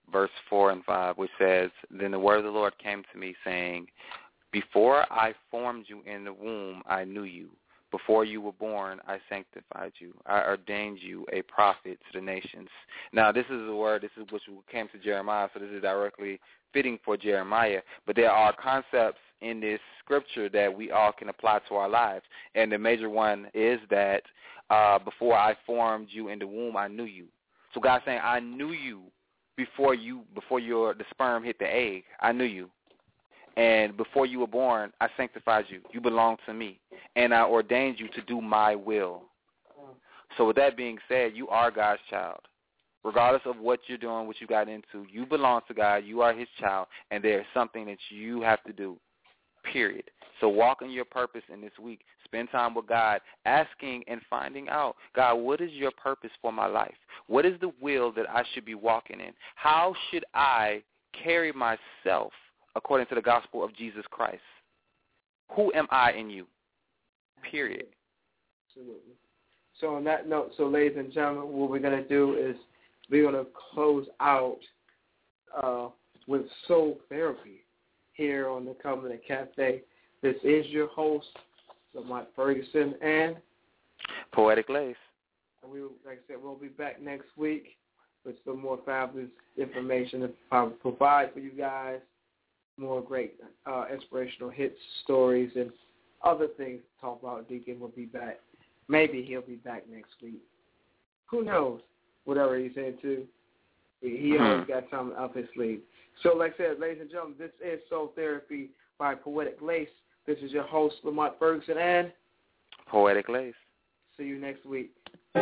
verse 4 and 5, which says, "Then the word of the Lord came to me, saying, Before I formed you in the womb, I knew you. Before you were born, I sanctified you. I ordained you a prophet to the nations." Now, this is the word, this is what came to Jeremiah, so this is directly fitting for Jeremiah. But there are concepts in this scripture that we all can apply to our lives. And the major one is that before I formed you in the womb, I knew you. So God's saying, I knew you before the sperm hit the egg. I knew you. And before you were born, I sanctified you. You belong to me. And I ordained you to do my will. So with that being said, you are God's child. Regardless of what you're doing, what you got into, you belong to God. You are his child. And there is something that you have to do, period. So walk in your purpose in this week. Spend time with God, asking and finding out, God, what is your purpose for my life? What is the will that I should be walking in? How should I carry myself according to the gospel of Jesus Christ? Who am I in you? Period. Absolutely. So on that note, ladies and gentlemen, what we're going to do is we're going to close out with Soul Therapy here on the Covenant Cafe. This is your host, Lamont Ferguson, and Poetic Lace. And we, like I said, we'll be back next week with some more fabulous information to provide for you guys. More great inspirational hits, stories, and other things to talk about. Deacon will be back. Maybe he'll be back next week. Who knows? Whatever he's into, he always got something up his sleeve. So like I said, ladies and gentlemen, this is Soul Therapy by Poetic Lace. This is your host, Lamont Ferguson, and Poetic Lace. See you next week.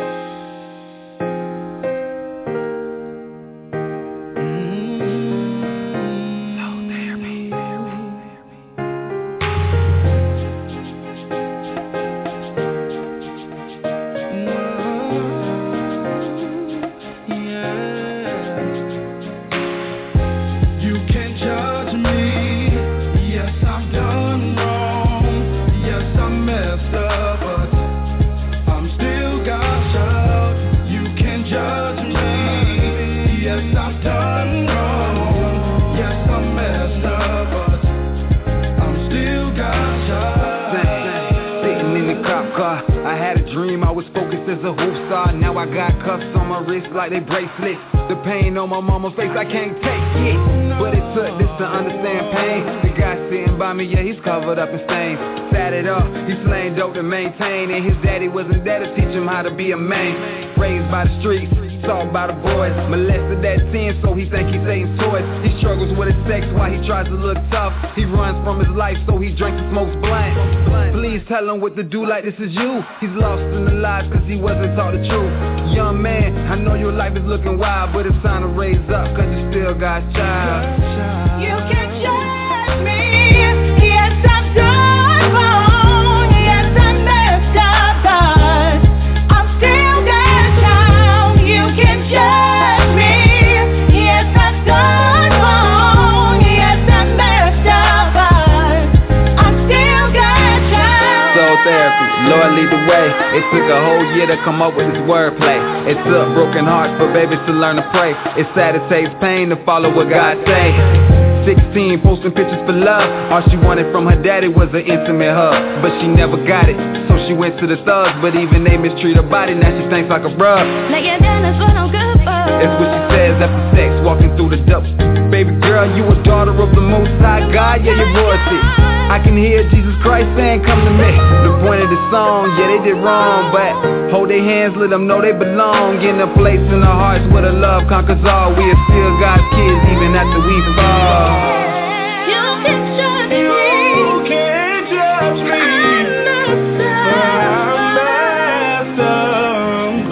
Like they bracelets, the pain on my mama's face I can't take it, but it took this to understand pain. The guy sitting by me, yeah, he's covered up in stains. Sat it up, he slang dope to maintain, and his daddy wasn't there to teach him how to be a man. Raised by the streets, taught by the boys, molested at 10, so he think he's Satan's toys. He struggles with his sex while he tries to look tough. He runs from his life, so he drinks and smokes blunt. Please tell him what to do, like this is you. He's lost in the lies cause he wasn't taught the truth. Young man, I know your life is looking wild, but it's time to raise up cause you still God's child. You can judge me, yes I've done wrong, yes I messed up, but I'm still God's child. You can judge me, yes I've done wrong, yes I messed up, but I'm still God's child. Soul Therapy, Lord lead the way. It took a whole year to come up with this wordplay. It took broken hearts for babies to learn to pray. It's sad it takes pain to follow what God say. 16, posting pictures for love. All she wanted from her daddy was an intimate hug, but she never got it, so she went to the thugs. But even they mistreat her body, now she thinks like a rug. Lay it down, that's what I'm good for. That's what she says after sex, walking through the double. Baby girl, you a daughter of the Most High God, yeah, you're royalty. I can hear Jesus Christ saying, come to me. The point of the song, yeah, they did wrong, but hold their hands, let them know they belong. In a place in our hearts where the love conquers all. We are still God's kids even after we fall. You can judge me. You can judge me. I'm messed up.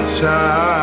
child.